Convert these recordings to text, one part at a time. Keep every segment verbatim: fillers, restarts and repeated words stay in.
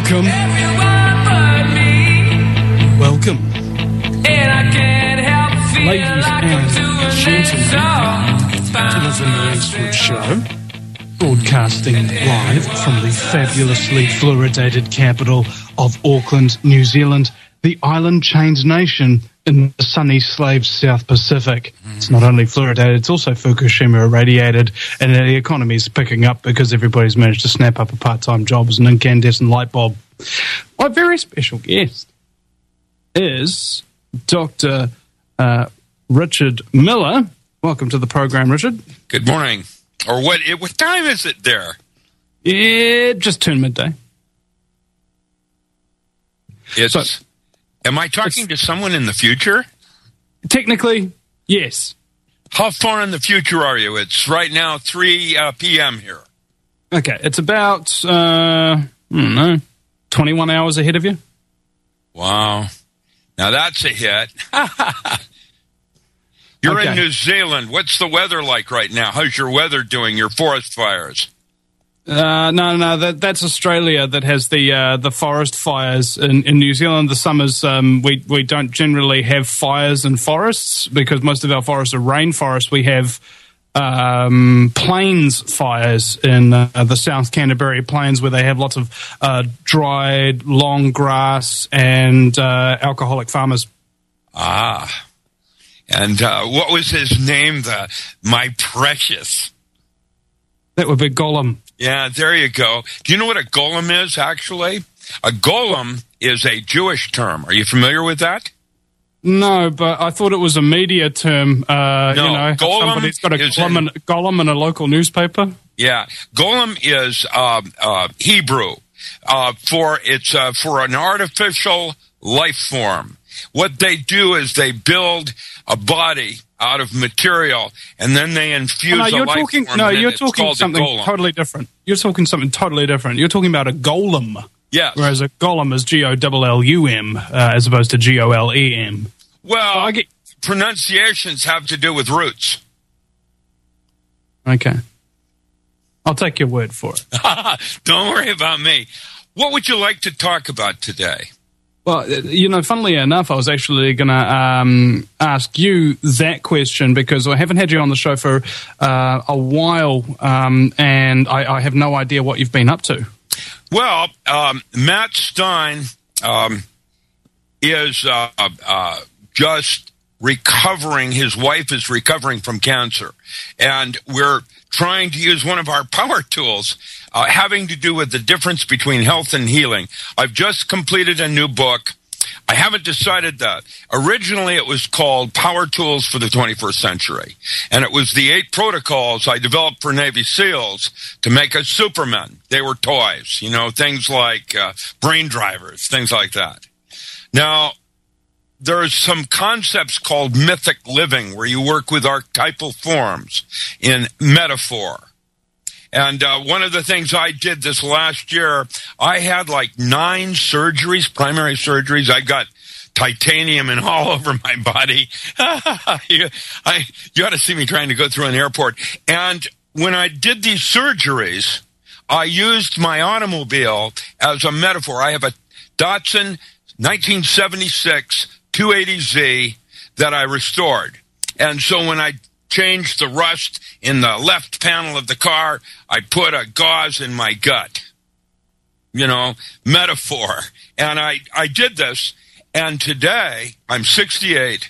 Welcome. Welcome. Ladies and gentlemen, to the Vinny Eastwood Show, broadcasting live from the fabulously fluoridated capital of Auckland, New Zealand, the island chained nation in the sunny slave South Pacific. It's not only fluoridated, it's also Fukushima irradiated, and the economy's picking up because everybody's managed to snap up a part-time job as an incandescent light bulb. My very special guest is Doctor Uh, Richard Miller. Welcome to the program, Richard. Good morning. Or what? What time is it there? It just turned midday. It's. So, am I talking to someone in the future? Technically, yes. How far in the future are you? It's right now three uh, p.m. here. Okay, it's about, uh, I don't know, twenty-one hours ahead of you. Wow. Now that's a hit. You're okay. in New Zealand. What's the weather like right now? How's your weather doing, your forest fires? Uh, no, no, that, that's Australia that has the uh, the forest fires. In, in New Zealand, the summers, um, we, we don't generally have fires in forests because most of our forests are rainforests. We have um, plains fires in uh, the South Canterbury Plains where they have lots of uh, dried, long grass and uh, alcoholic farmers. Ah. And uh, what was his name? The My Precious. That would be Gollum. Yeah, there you go. Do you know what a golem is, actually? A golem is a Jewish term. Are you familiar with that? No, but I thought it was a media term. Uh, no, you know, golem somebody's got a golem, in, in, golem in a local newspaper. Yeah, golem is uh, uh, Hebrew uh, for it's uh, for an artificial life form. What they do is they build a body out of material, and then they infuse oh, no, a you're life talking, form. No, and you're it's talking something totally different. You're talking something totally different. You're talking about a golem. Yes. Whereas a golem is G O L L U M uh, as opposed to G O L E M. Well, so I get... pronunciations have to do with roots. Okay. I'll take your word for it. Don't worry about me. What would you like to talk about today? Well, you know, funnily enough, I was actually going to um, ask you that question because I haven't had you on the show for uh, a while, um, and I, I have no idea what you've been up to. Well, um, Matt Stein um, is uh, uh, just recovering. His wife is recovering from cancer, and we're trying to use one of our power tools uh, having to do with the difference between health and healing. I've just completed a new book. I haven't decided that. Originally, it was called Power Tools for the twenty-first Century, and it was the eight protocols I developed for Navy SEALs to make us Supermen. They were toys, you know, things like uh, brain drivers, things like that. Now, there's some concepts called mythic living where you work with archetypal forms in metaphor. And uh, one of the things I did this last year, I had like nine surgeries, primary surgeries. I got titanium in all over my body. you, I, you ought to see me trying to go through an airport. And when I did these surgeries, I used my automobile as a metaphor. I have a Datsun nineteen seventy-six two eighty Z that I restored. And so when I changed the rust in the left panel of the car, I put a gauze in my gut. You know, metaphor. And I, I did this, and today, I'm sixty-eight.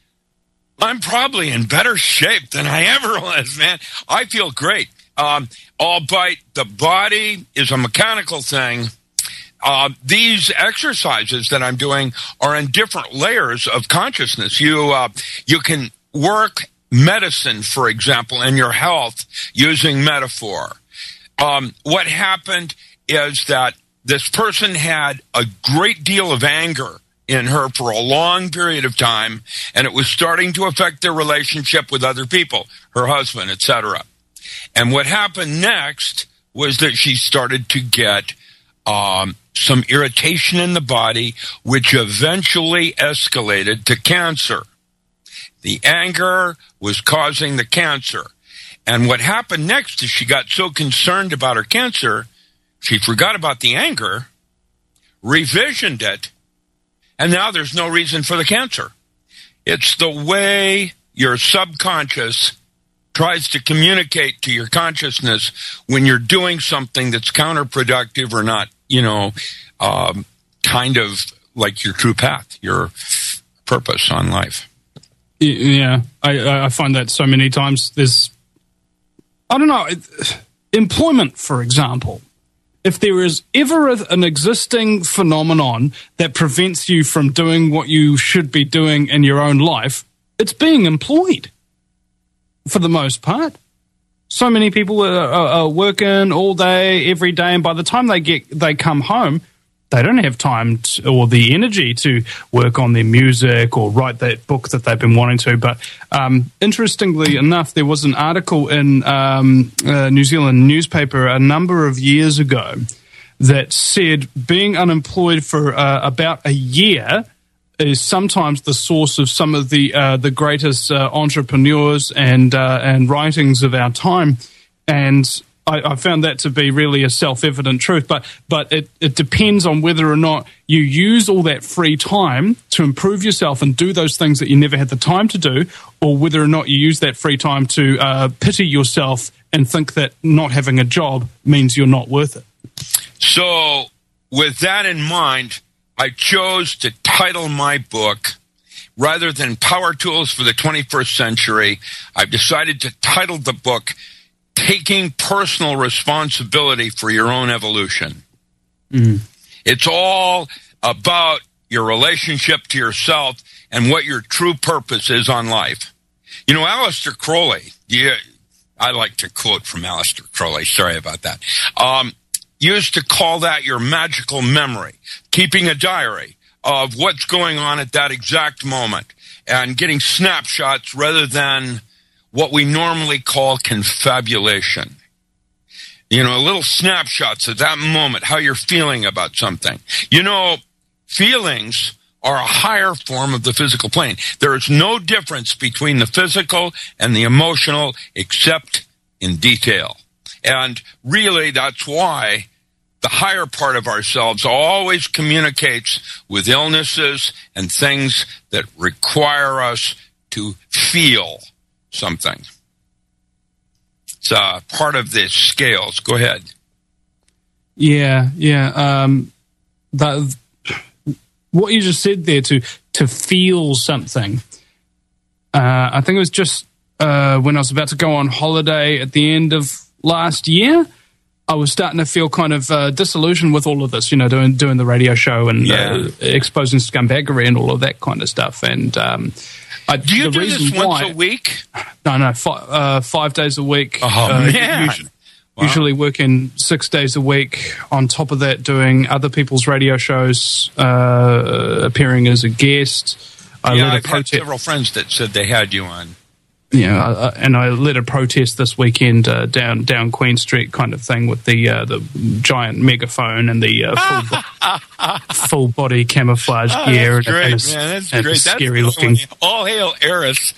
I'm probably in better shape than I ever was, man. I feel great. Um, albeit the body is a mechanical thing. Uh, these exercises that I'm doing are in different layers of consciousness. You, uh, you can work medicine, for example, and your health using metaphor. Um, what happened is that this person had a great deal of anger in her for a long period of time, and it was starting to affect their relationship with other people, her husband, et cetera. And what happened next was that she started to get um, some irritation in the body, which eventually escalated to cancer. The anger was causing the cancer. And what happened next is she got so concerned about her cancer, she forgot about the anger, revisioned it, and now there's no reason for the cancer. It's the way your subconscious tries to communicate to your consciousness when you're doing something that's counterproductive or not, you know, um, kind of like your true path, your purpose on life. Yeah, I, I find that so many times. There's, I don't know, employment, for example. If there is ever a, an existing phenomenon that prevents you from doing what you should be doing in your own life, it's being employed, for the most part. So many people are, are, are working all day, every day, and by the time they get they come home, they don't have time to, or the energy to work on their music or write that book that they've been wanting to. But um, interestingly enough, there was an article in um, a New Zealand newspaper a number of years ago that said being unemployed for uh, about a year is sometimes the source of some of the uh, the greatest uh, entrepreneurs and uh, and writings of our time. And I, I found that to be really a self-evident truth, but but it, it depends on whether or not you use all that free time to improve yourself and do those things that you never had the time to do, or whether or not you use that free time to uh, pity yourself and think that not having a job means you're not worth it. So, with that in mind, I chose to title my book, rather than Power Tools for the twenty-first Century, I've decided to title the book Taking Personal Responsibility for Your Own Evolution. Mm-hmm. It's all about your relationship to yourself and what your true purpose is on life. You know, Aleister Crowley, yeah, I like to quote from Aleister Crowley, sorry about that, um, used to call that your magical memory, keeping a diary of what's going on at that exact moment and getting snapshots rather than what we normally call confabulation. You know, little snapshots at that moment, how you're feeling about something. You know, feelings are a higher form of the physical plane. There is no difference between the physical and the emotional except in detail. And really, that's why the higher part of ourselves always communicates with illnesses and things that require us to feel something. It's uh, part of the scales. Go ahead. Yeah, yeah. Um, that, what you just said there, to to feel something. Uh, I think it was just uh, when I was about to go on holiday at the end of last year, I was starting to feel kind of uh, disillusioned with all of this, you know, doing doing the radio show and yeah. uh, exposing scumbaggery and all of that kind of stuff. And um, I, do you do this once why, a week? No, no, five, uh, five days a week. Oh, uh, man. Usually, wow. usually working six days a week. On top of that, doing other people's radio shows, uh, appearing as a guest. I yeah, led a I've protest- had several friends that said they had you on. Yeah, uh, and I led a protest this weekend uh, down down Queen Street, kind of thing, with the uh, the giant megaphone and the uh, full, bo- full body camouflage oh, gear. That's and, great, and a, man. That's and great. a That's scary looking. All hail Eris.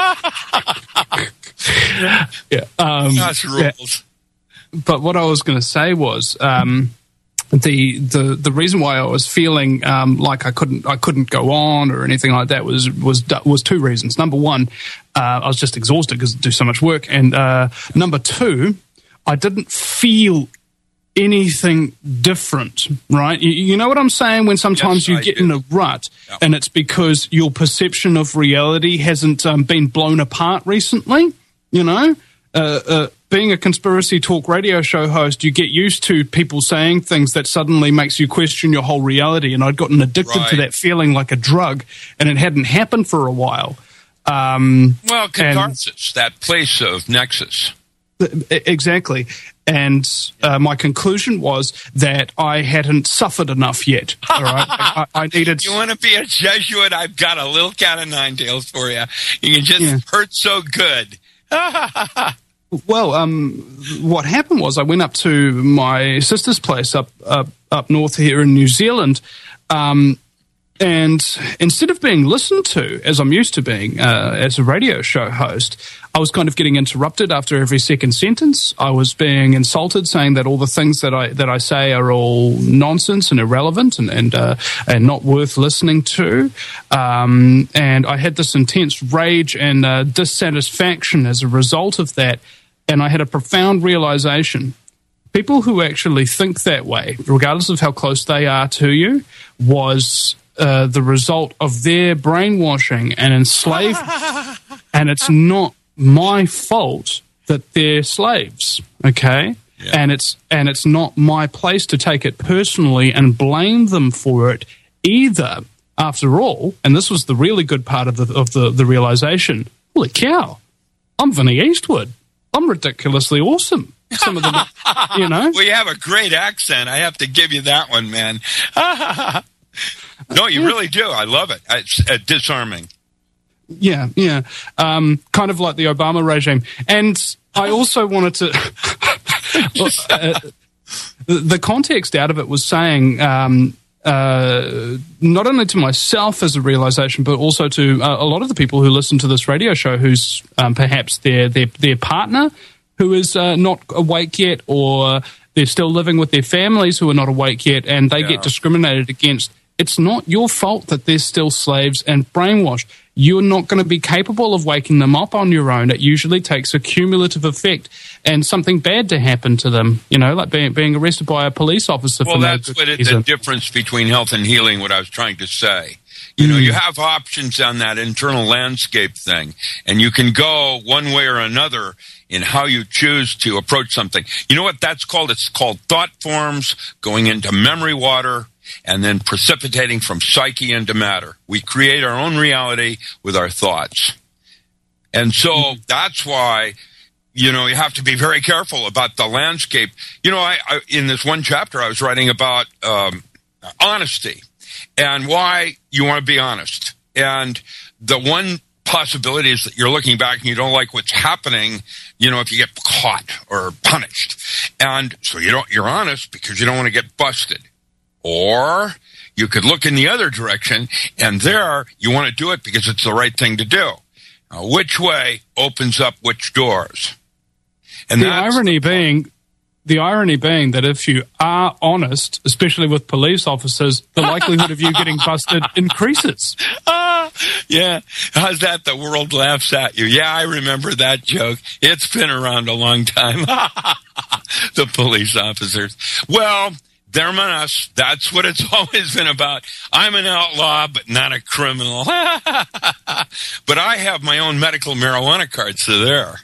yeah, um, That's rules. Yeah. But what I was going to say was. Um, The, the the reason why I was feeling um, like I couldn't I couldn't go on or anything like that was was was two reasons. Number one, uh, I was just exhausted because I do so much work, and uh, number two, I didn't feel anything different. Right? You, you know what I'm saying? When sometimes yes, you I get do. in a rut, yeah. and it's because your perception of reality hasn't um, been blown apart recently. You know. Uh, uh, being a conspiracy talk radio show host, you get used to people saying things that suddenly makes you question your whole reality. And I'd gotten addicted right. to that feeling like a drug, and it hadn't happened for a while. Um, well, catharsis, and, that place of nexus. Exactly. And uh, my conclusion was that I hadn't suffered enough yet. All right, I, I needed. You want to be a Jesuit? I've got a little cat of nine tails for you. You can just yeah. hurt so good. Well, um, what happened was I went up to my sister's place up up, up north here in New Zealand, um, And instead of being listened to, as I'm used to being uh, as a radio show host, I was kind of getting interrupted after every second sentence. I was being insulted, saying that all the things that I that I say are all nonsense and irrelevant and and, uh, and not worth listening to. Um, and I had this intense rage and uh, dissatisfaction as a result of that. And I had a profound realization. People who actually think that way, regardless of how close they are to you, was uh, the result of their brainwashing and enslavement. And it's not my fault that they're slaves, okay? Yeah. And it's and it's not my place to take it personally and blame them for it either. After all, and this was the really good part of the of the, the realization, holy cow, I'm Vinnie Eastwood. I'm ridiculously awesome. Some of the, you know. Well, you have a great accent. I have to give you that one, man. No, you really do. I love it. It's uh, disarming. Yeah, yeah. Um, kind of like the Obama regime. And I also wanted to... uh, the, the context out of it was saying... Um, Uh, not only to myself as a realization, but also to uh, a lot of the people who listen to this radio show, who's um, perhaps their their their partner who is uh, not awake yet, or they're still living with their families who are not awake yet, and they yeah. get discriminated against. It's not your fault that they're still slaves and brainwashed. You're not going to be capable of waking them up on your own. It usually takes a cumulative effect and something bad to happen to them, you know, like being, being arrested by a police officer. Well, for that's no what it, the difference between health and healing, what I was trying to say. You know, mm. you have options on that internal landscape thing, and you can go one way or another in how you choose to approach something. You know what that's called? It's called thought forms going into memory water and then precipitating from psyche into matter. We create our own reality with our thoughts. And so mm. that's why, you know, you have to be very careful about the landscape. You know, I, I in this one chapter, I was writing about um, honesty. And why you want to be honest. And the one possibility is that you're looking back and you don't like what's happening, you know, if you get caught or punished. And so you don't, you're honest because you don't want to get busted. Or you could look in the other direction, and there you want to do it because it's the right thing to do. Now, which way opens up which doors? And the irony being... The irony being that if you are honest, especially with police officers, the likelihood of you getting busted increases. Uh, yeah. How's that? The world laughs at you. Yeah, I remember that joke. It's been around a long time. The police officers. Well, they're on us. That's what it's always been about. I'm an outlaw, but not a criminal. But I have my own medical marijuana card, so there.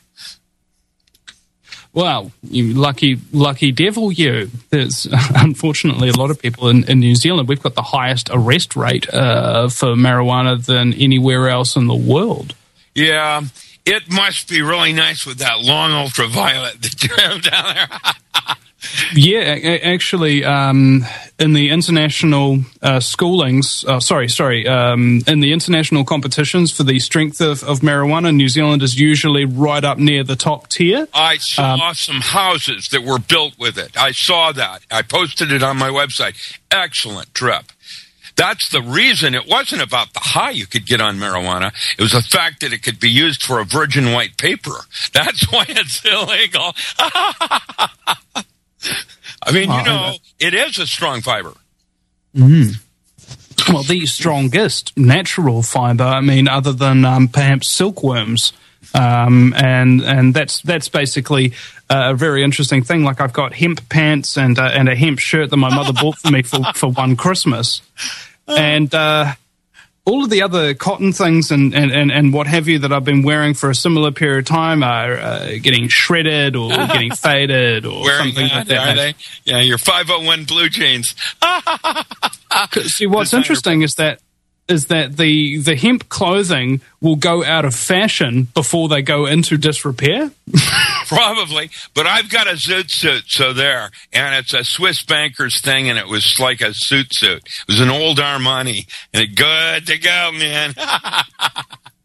Well, you lucky, lucky devil, you. There's unfortunately a lot of people in, in New Zealand. We've got the highest arrest rate uh, for marijuana than anywhere else in the world. Yeah, it must be really nice with that long ultraviolet that you have down there. Yeah, actually, um, in the international uh, schoolings, uh, sorry, sorry, um, in the international competitions for the strength of, of marijuana, New Zealand is usually right up near the top tier. I saw um, some houses that were built with it. I saw that. I posted it on my website. Excellent trip. That's the reason. It wasn't about the high you could get on marijuana. It was the fact that it could be used for a virgin white paper. That's why it's illegal. I mean, you know, it is a strong fiber. Mm. Well, the strongest natural fiber, I mean, other than um, perhaps silkworms. Um, and and that's that's basically a very interesting thing. Like I've got hemp pants and uh, and a hemp shirt that my mother bought for me for, for one Christmas. And uh, all of the other cotton things and, and, and, and what have you that I've been wearing for a similar period of time are uh, getting shredded or getting faded or wearing something that, like that. Are they? Yeah, your five oh one blue jeans. See, what's interesting is that is that the the hemp clothing will go out of fashion before they go into disrepair. Probably, but I've got a zoot suit, so there, and it's a Swiss banker's thing, and it was like a suit suit. It was an old Armani, and it good to go, man.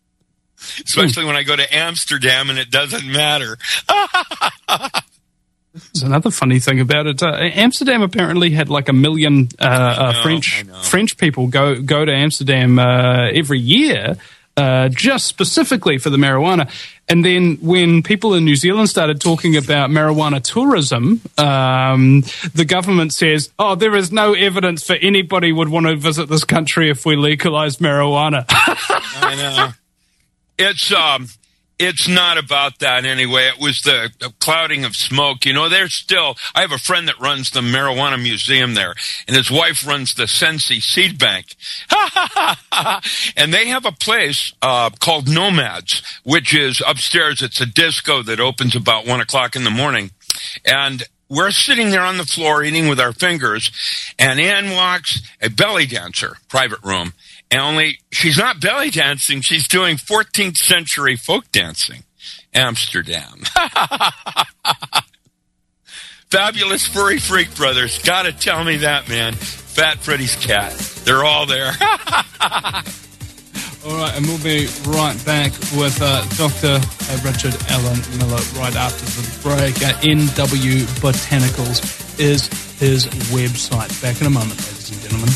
Especially when I go to Amsterdam, and it doesn't matter. There's another funny thing about it. Uh, Amsterdam apparently had like a million uh, uh, know, French French people go go to Amsterdam uh, every year, uh, just specifically for the marijuana. And then when people in New Zealand started talking about marijuana tourism, um, the government says, "Oh, there is no evidence for anybody would want to visit this country if we legalized marijuana." I know. It's um. It's not about that anyway. It was the, the clouding of smoke. You know, there's still, I have a friend that runs the marijuana museum there, and his wife runs the Sensi Seed Bank. And they have a place uh, called Nomads, which is upstairs. It's a disco that opens about one o'clock in the morning. And we're sitting there on the floor eating with our fingers, and in walks a belly dancer, private room. And only she's not belly dancing, she's doing fourteenth century folk dancing. Amsterdam. Fabulous Furry Freak Brothers. Gotta tell me that, man. Fat Freddy's cat. They're all there. All right, and we'll be right back with uh, Doctor Richard Allen Miller right after the break. Uh, N W Botanicals is his website. Back in a moment, ladies and gentlemen.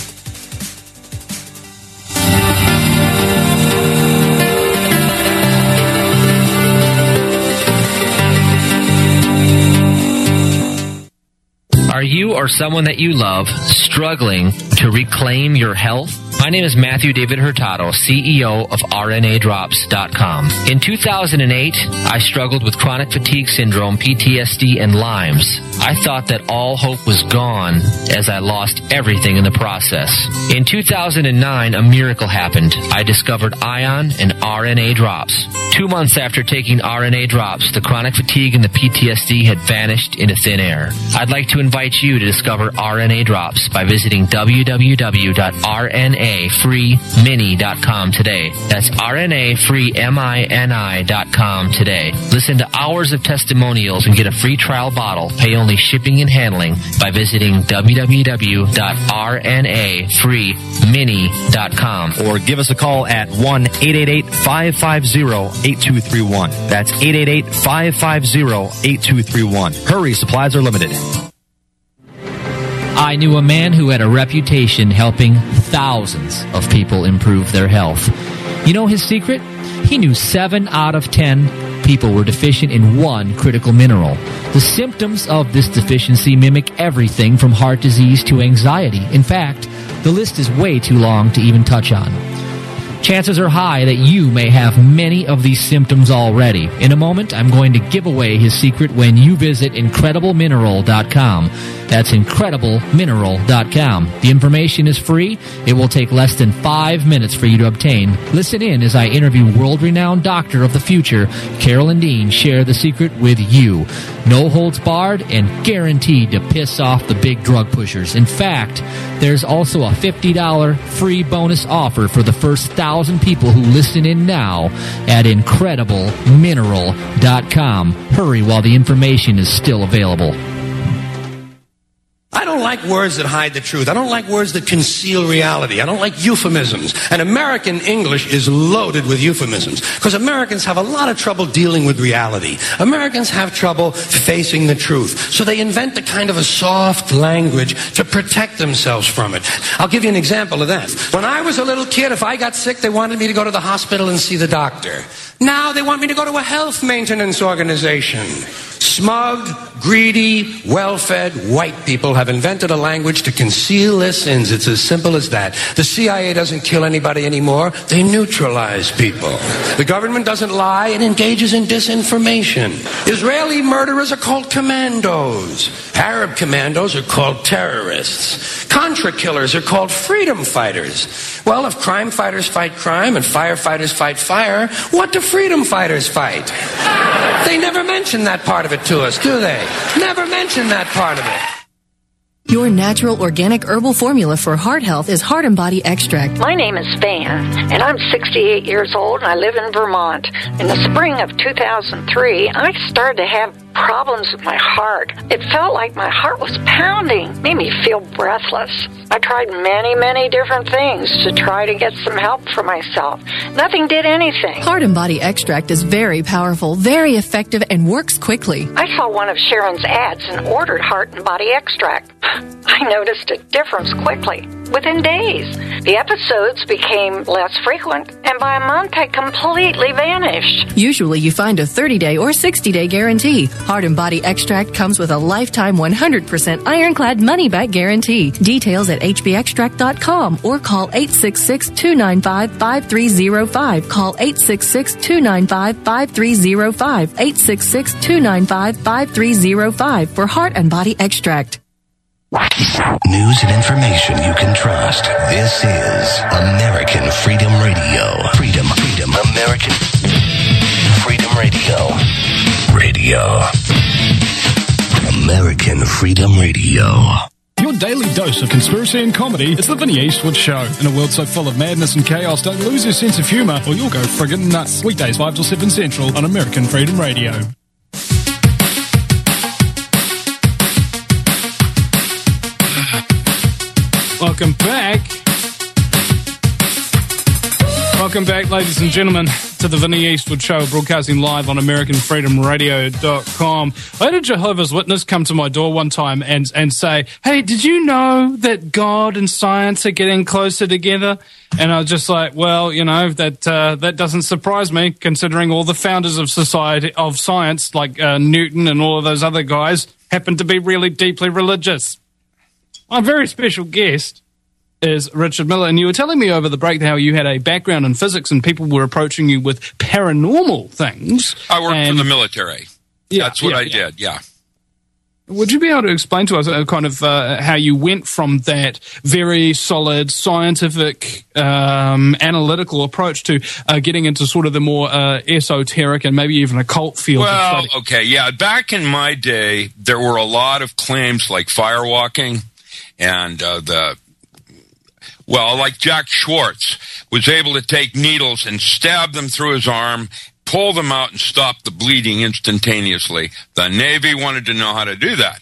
Are you or someone that you love struggling to reclaim your health? My name is Matthew David Hurtado, C E O of R N A drops dot com. In two thousand eight, I struggled with chronic fatigue syndrome, P T S D, and Lyme's. I thought that all hope was gone as I lost everything in the process. In two thousand nine, a miracle happened. I discovered Ion and R N A drops. Two months after taking R N A drops, the chronic fatigue and the P T S D had vanished into thin air. I'd like to invite you to discover R N A drops by visiting w w w dot r n a free mini dot com today. That's R N A free mini dot com today. Listen to hours of testimonials and get a free trial bottle. Pay only shipping and handling by visiting w w w dot r n a free mini dot com. Or give us a call at one eight eight eight, five five zero, eight two three one. That's eight eight eight, five five zero, eight two three one. Hurry, supplies are limited. I knew a man who had a reputation helping thousands of people improve their health. You know his secret? He knew seven out of ten people were deficient in one critical mineral. The symptoms of this deficiency mimic everything from heart disease to anxiety. In fact, the list is way too long to even touch on. Chances are high that you may have many of these symptoms already. In a moment, I'm going to give away his secret when you visit incredible mineral dot com. That's incredible mineral dot com. The information is free. It will take less than five minutes for you to obtain. Listen in as I interview world-renowned doctor of the future, Carolyn Dean, share the secret with you. No holds barred and guaranteed to piss off the big drug pushers. In fact, there's also a fifty dollars free bonus offer for the first thousand people who listen in now at incredible mineral dot com. Hurry while the information is still available. I don't like words that hide the truth. I don't like words that conceal reality. I don't like euphemisms. And American English is loaded with euphemisms because Americans have a lot of trouble dealing with reality. Americans have trouble facing the truth. So they invent a kind of a soft language to protect themselves from it. I'll give you an example of that. When I was a little kid, if I got sick, they wanted me to go to the hospital and see the doctor. Now they want me to go to a health maintenance organization. Smug, greedy, well-fed white people have invented a language to conceal their sins. It's as simple as that. The C I A doesn't kill anybody anymore. They neutralize people. The government doesn't lie. It engages in disinformation. Israeli murderers are called commandos. Arab commandos are called terrorists. Contra killers are called freedom fighters. Well, if crime fighters fight crime and firefighters fight fire, what do freedom fighters fight? They never mention that part of it to us, do they? Never mention that part of it. Your natural organic herbal formula for heart health is Heart and Body Extract. My name is Van, and I'm sixty-eight years old, and I live in Vermont. In the spring of two thousand three, I started to have problems with my heart. It felt like my heart was pounding, made me feel breathless. I tried many, many different things to try to get some help for myself. Nothing did anything. Heart and Body Extract is very powerful, very effective, and works quickly. I saw one of Sharon's ads and ordered Heart and Body Extract. I noticed a difference quickly. Within days, the episodes became less frequent, and by a month, I completely vanished. Usually, you find a thirty-day or sixty-day guarantee. Heart and Body Extract comes with a lifetime one hundred percent ironclad money-back guarantee. Details at h b extract dot com or call eight six six, two nine five, five three zero five. Call eight six six, two nine five, five three zero five. eight six six, two nine five, five three zero five for Heart and Body Extract. News and information you can trust. This is American Freedom Radio. Freedom, freedom, American Freedom Radio. Radio. American Freedom Radio. Your daily dose of conspiracy and comedy is the Vinny Eastwood Show. In a world so full of madness and chaos, don't lose your sense of humour or you'll go friggin' nuts. Weekdays five till seven Central on American Freedom Radio. Welcome back. Welcome back, ladies and gentlemen, to the Vinny Eastwood Show, broadcasting live on American Freedom Radio dot com. I had a Jehovah's Witness come to my door one time and, and say, hey, did you know that God and science are getting closer together? And I was just like, well, you know, that uh, that doesn't surprise me, considering all the founders of society of science, like uh, Newton and all of those other guys, happen to be really deeply religious. My very special guest is Richard Miller, and you were telling me over the break how you had a background in physics and people were approaching you with paranormal things. I worked and, for the military. Yeah, That's what yeah, I yeah. did, yeah. Would you be able to explain to us uh, kind of uh, how you went from that very solid scientific um, analytical approach to uh, getting into sort of the more uh, esoteric and maybe even occult field Well, of study? okay, yeah. Back in my day, there were a lot of claims like firewalking and uh, the, well, like Jack Schwartz was able to take needles and stab them through his arm, pull them out and stop the bleeding instantaneously. The Navy wanted to know how to do that.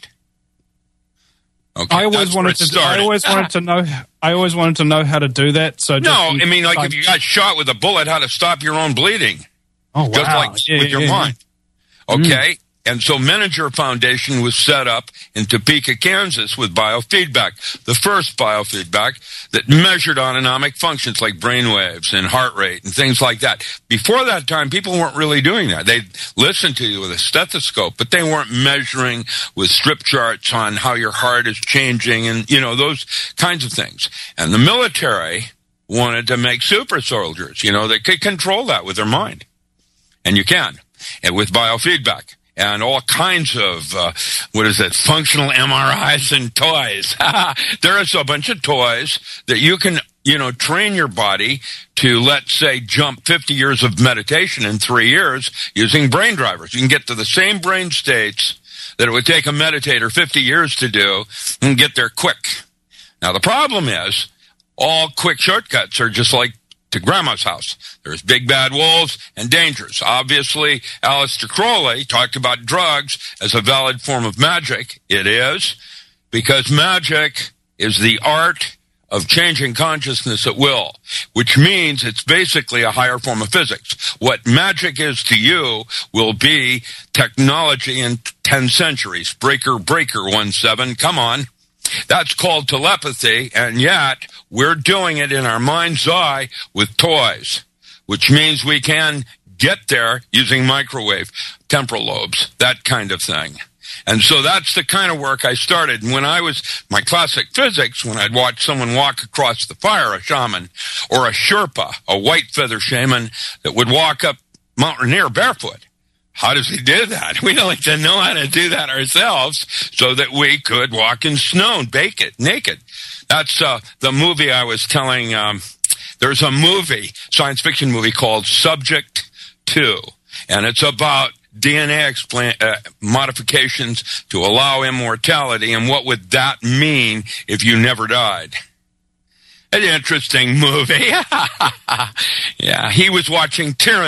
Okay, I always wanted to. I always wanted to know. I always wanted to know how to do that. So no, just, I mean, like, like if you got shot with a bullet, how to stop your own bleeding? Oh wow! Just like yeah, with yeah, your yeah. mind. Okay. Mm. And so Menninger Foundation was set up in Topeka, Kansas with biofeedback, the first biofeedback that measured autonomic functions like brain waves and heart rate and things like that. Before that time, people weren't really doing that. They'd listen to you with a stethoscope, but they weren't measuring with strip charts on how your heart is changing and, you know, those kinds of things. And the military wanted to make super soldiers, you know, they could control that with their mind. And you can, and with biofeedback. And all kinds of, uh, what is it, functional M R Is and toys. There is a bunch of toys that you can, you know, train your body to, let's say, jump fifty years of meditation in three years using brain drivers. You can get to the same brain states that it would take a meditator fifty years to do and get there quick. Now, the problem is all quick shortcuts are just like to grandma's house. There's big bad wolves and dangers. Obviously, Aleister Crowley talked about drugs as a valid form of magic. It is, because magic is the art of changing consciousness at will, which means it's basically a higher form of physics. What magic is to you will be technology in ten centuries. Breaker, breaker, one seven, come on. That's called telepathy, and yet we're doing it in our mind's eye with toys, which means we can get there using microwave, temporal lobes, that kind of thing. And so that's the kind of work I started. And when I was, my classic physics, when I'd watch someone walk across the fire, a shaman, or a Sherpa, a white feather shaman that would walk up Mount Rainier barefoot. How does he do that? We don't like to know how to do that ourselves so that we could walk in snow and bake it naked. That's uh, the movie I was telling. Um, there's a movie, science fiction movie called Subject two, and it's about D N A explan- uh, modifications to allow immortality, and what would that mean if you never died? An interesting movie. Yeah, he was watching Tyranny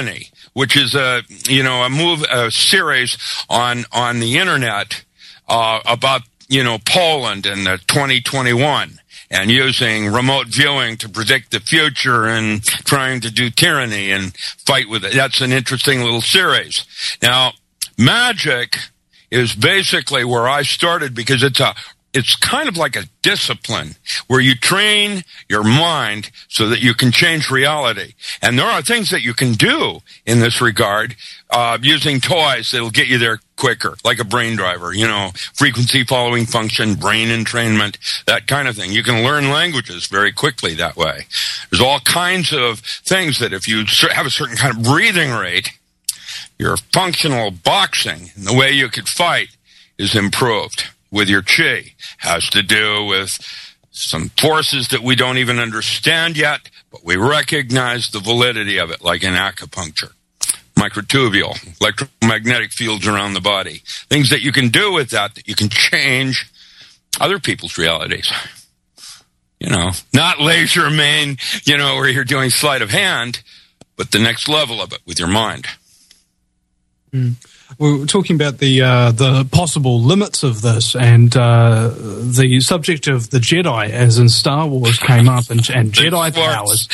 which is a, you know, a move, a series on, on the internet, uh, about, you know, Poland in the twenty twenty-one and using remote viewing to predict the future and trying to do tyranny and fight with it. That's an interesting little series. Now, magic is basically where I started because it's a It's kind of like a discipline where you train your mind so that you can change reality. And there are things that you can do in this regard, uh, using toys that'll get you there quicker, like a brain driver, you know, frequency following function, brain entrainment, that kind of thing. You can learn languages very quickly that way. There's all kinds of things that if you have a certain kind of breathing rate, your functional boxing and the way you could fight is improved. With your chi, has to do with some forces that we don't even understand yet, but we recognize the validity of it, like in acupuncture, microtubule, electromagnetic fields around the body, things that you can do with that, that you can change other people's realities. You know, not laser main, you know, where you're doing sleight of hand, but the next level of it with your mind. Mm. We were talking about the uh, the possible limits of this, and uh, the subject of the Jedi, as in Star Wars, came up, and, and Jedi powers.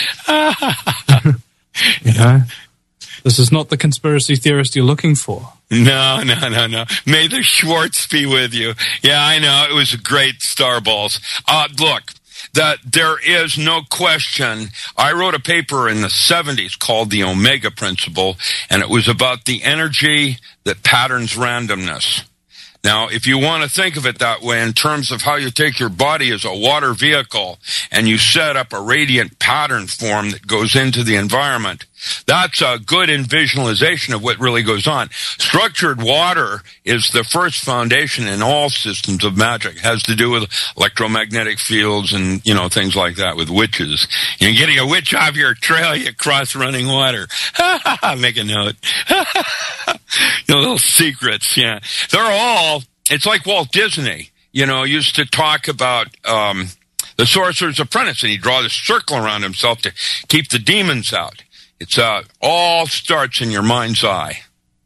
You know, this is not the conspiracy theorist you're looking for. No, no, no, no. May the Schwartz be with you. Yeah, I know. It was a great Star Balls. Uh, look. That there is no question. I wrote a paper in the seventies called the Omega Principle, and it was about the energy that patterns randomness. Now, if you want to think of it that way in terms of how you take your body as a water vehicle and you set up a radiant pattern form that goes into the environment, that's a good visualization of what really goes on. Structured water is the first foundation in all systems of magic. It has to do with electromagnetic fields and, you know, things like that with witches. You're getting a witch off your trail, you cross running water. Make a note. You know, little secrets, yeah. They're all, it's like Walt Disney, you know, used to talk about um the Sorcerer's Apprentice, and he'd draw this circle around himself to keep the demons out. It's uh, all starts in your mind's eye.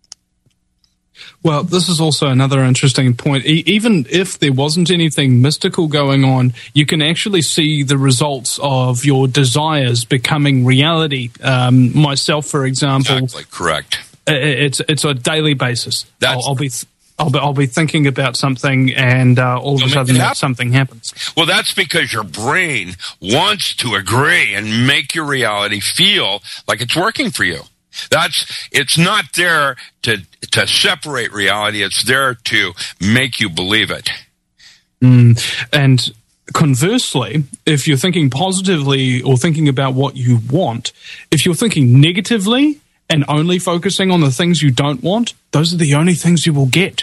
Well, this is also another interesting point. E- even if there wasn't anything mystical going on, you can actually see the results of your desires becoming reality. Um, myself, for example. Exactly, correct. It's it's a daily basis. That's I'll, I'll be th- I'll be I'll be thinking about something, and uh, all of a sudden that something happens. Well, that's because your brain wants to agree and make your reality feel like it's working for you. That's it's not there to to separate reality. It's there to make you believe it. Mm, and conversely, if you're thinking positively or thinking about what you want, if you're thinking negatively and only focusing on the things you don't want, those are the only things you will get.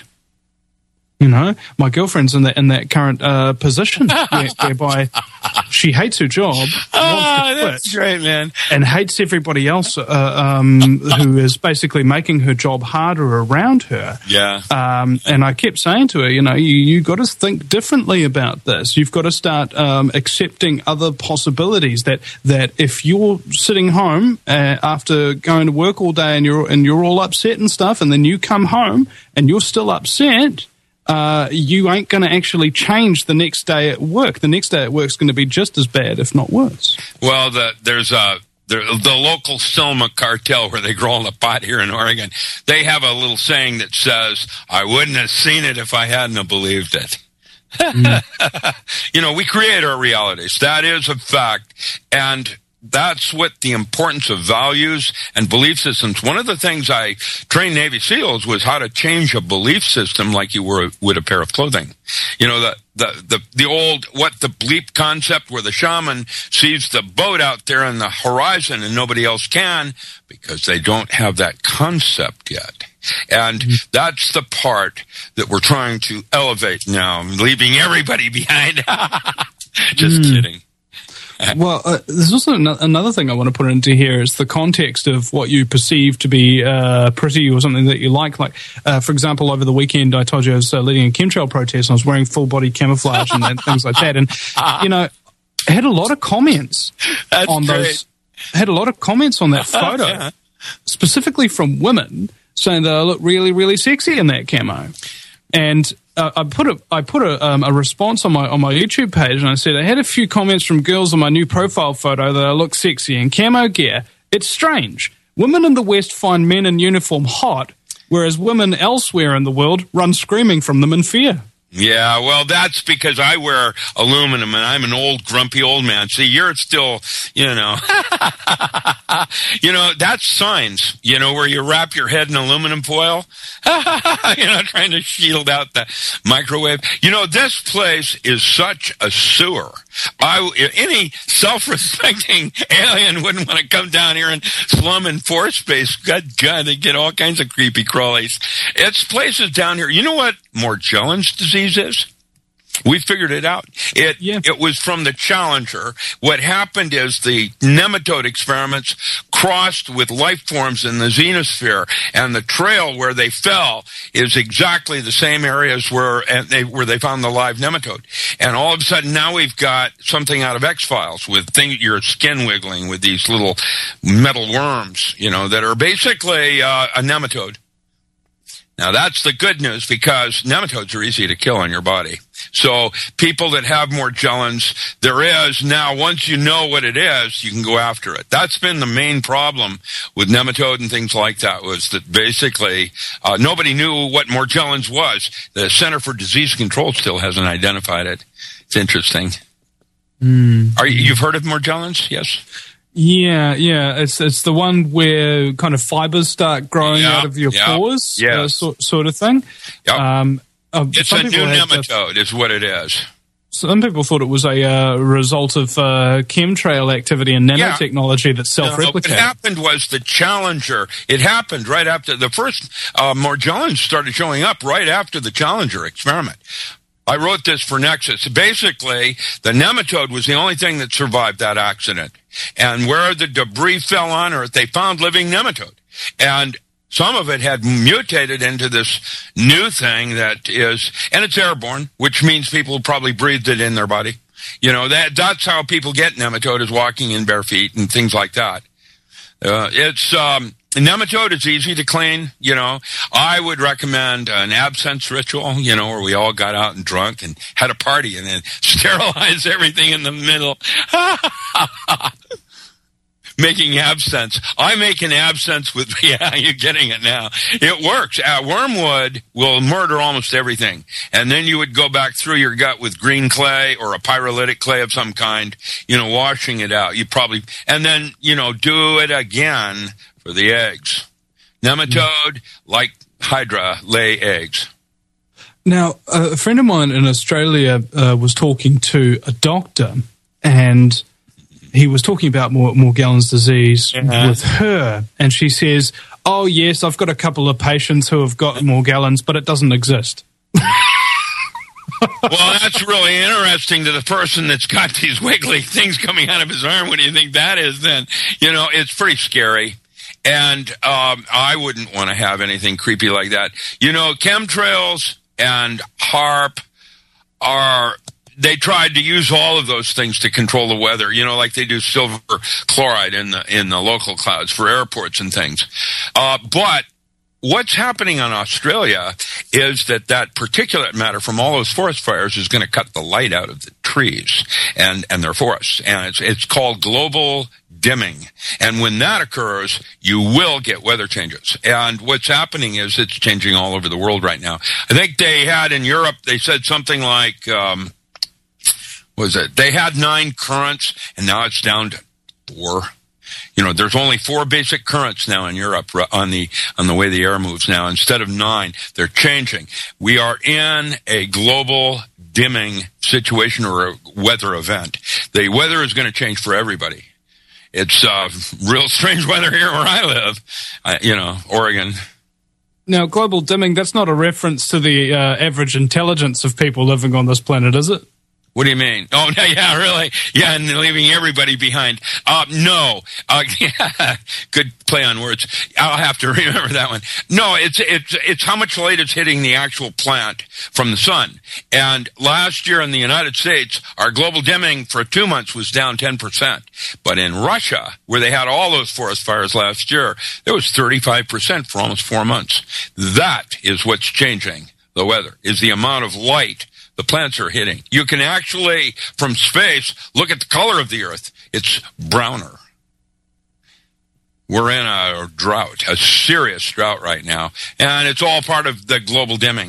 You know, my girlfriend's in that in that current uh, position where, whereby she hates her job, wants Oh, to quit, that's great, man. and hates everybody else uh, um, who is basically making her job harder around her. Yeah. Um, and I kept saying to her, you know, you you got to think differently about this. You've got to start um, accepting other possibilities. That that if you're sitting home uh, after going to work all day and you're and you're all upset and stuff, and then you come home and you're still upset. Uh, you ain't going to actually change the next day at work. The next day at work is going to be just as bad, if not worse. Well, the, there's a the, the local Selma cartel where they grow all the pot here in Oregon. They have a little saying that says, "I wouldn't have seen it if I hadn't have believed it." Mm. You know, we create our realities. That is a fact, and that's what the importance of values and belief systems. One of the things I trained Navy SEALs was how to change a belief system like you were would a pair of clothing. You know, the, the, the, the old, what the bleep concept where the shaman sees the boat out there on the horizon and nobody else can because they don't have that concept yet. And that's the part that we're trying to elevate now, leaving everybody behind. Just mm. kidding. Well, uh, there's also an- another thing I want to put into here is the context of what you perceive to be uh, pretty or something that you like. Like, uh, for example, over the weekend, I told you I was uh, leading a chemtrail protest and I was wearing full-body camouflage and, and things like that. And, you know, I had a lot of comments That's on great. those. I had a lot of comments on that photo. Yeah. specifically from women, saying that I look really, really sexy in that camo. And uh, I put a I put a, um, a response on my on my YouTube page, and I said I had a few comments from girls on my new profile photo that I look sexy in camo gear. It's strange. Women in the West find men in uniform hot, whereas women elsewhere in the world run screaming from them in fear. Yeah, well, that's because I wear aluminum and I'm an old, grumpy old man. See, you're still, you know, you know, that's signs, you know, where you wrap your head in aluminum foil, you know, trying to shield out the microwave. You know, this place is such a sewer. I, any self-respecting alien wouldn't want to come down here and slum in force space. Good God, they get all kinds of creepy crawlies. It's places down here. You know what Morgellons disease is? We figured it out. It yeah. it was from the Challenger. What happened is the nematode experiments crossed with life forms in the xenosphere, and the trail where they fell is exactly the same areas where and they where they found the live nematode. And all of a sudden now we've got something out of X-Files with things, your skin wiggling with these little metal worms, you know, that are basically uh, a nematode. Now, that's the good news, because nematodes are easy to kill in your body. So people that have Morgellons, there is now, once you know what it is, you can go after it. That's been the main problem with nematode and things like that, was that basically uh, nobody knew what Morgellons was. The Center for Disease Control still hasn't identified it. It's interesting. Mm. Are you, you've heard of Morgellons? Yes? Yeah, yeah, it's it's the one where kind of fibers start growing yeah, out of your yeah, pores, yes. uh, so, sort of thing. Yep. Um, uh, it's a new nematode, the, is what it is. Some people thought it was a uh, result of uh, chemtrail activity and nanotechnology yeah. that self-replicated. No, what happened was the Challenger. It happened right after the first uh, Morgellons started showing up right after the Challenger experiment. I wrote this for Nexus. Basically, the nematode was the only thing that survived that accident. And where the debris fell on Earth, they found living nematode. And some of it had mutated into this new thing that is, and it's airborne, which means people probably breathed it in their body. You know, that that's how people get nematode, is walking in bare feet and things like that. Uh, it's, um, nematode is easy to clean, you know. I would recommend an absence ritual, you know, where we all got out and drunk and had a party and then sterilize everything in the middle. Making absence. I make an absence with, yeah, you're getting it now. It works. Uh, wormwood will murder almost everything. And then you would go back through your gut with green clay or a pyrolytic clay of some kind, you know, washing it out. You probably, and then, you know, do it again for the eggs. Nematode, like Hydra, lay eggs. Now, a friend of mine in Australia uh, was talking to a doctor, and he was talking about Morgellons disease uh-huh. with her, and she says, oh, yes, I've got a couple of patients who have got Morgellons, but it doesn't exist. Well, that's really interesting to the person that's got these wiggly things coming out of his arm. What do you think that is then? You know, it's pretty scary. And um, I wouldn't want to have anything creepy like that. You know, chemtrails and HAARP are, they tried to use all of those things to control the weather, you know, like they do silver chloride in the in the local clouds for airports and things. Uh, but what's happening in Australia is that that particulate matter from all those forest fires is going to cut the light out of the trees and, and their forests. And it's, it's called global dimming. And when that occurs, you will get weather changes. And what's happening is it's changing all over the world right now. I think they had in Europe, they said something like, um, what was it? They had nine currents, and now it's down to four. You know, there's only four basic currents now in Europe on the on the way the air moves now. Instead of nine, they're changing. We are in a global dimming situation or a weather event. The weather is going to change for everybody. It's uh, real strange weather here where I live, uh, you know, Oregon. Now, global dimming, that's not a reference to the uh, average intelligence of people living on this planet, is it? What do you mean? Oh, no, yeah, really? Yeah, and leaving everybody behind. Uh, no. Uh, yeah, good play on words. I'll have to remember that one. No, it's, it's, it's how much light is hitting the actual plant from the sun. And last year in the United States, our global dimming for two months was down ten percent. But in Russia, where they had all those forest fires last year, there was thirty-five percent for almost four months. That is what's changing the weather, is the amount of light the plants are hitting. You can actually, from space, look at the color of the Earth. It's browner. We're in a drought, a serious drought right now, and it's all part of the global dimming.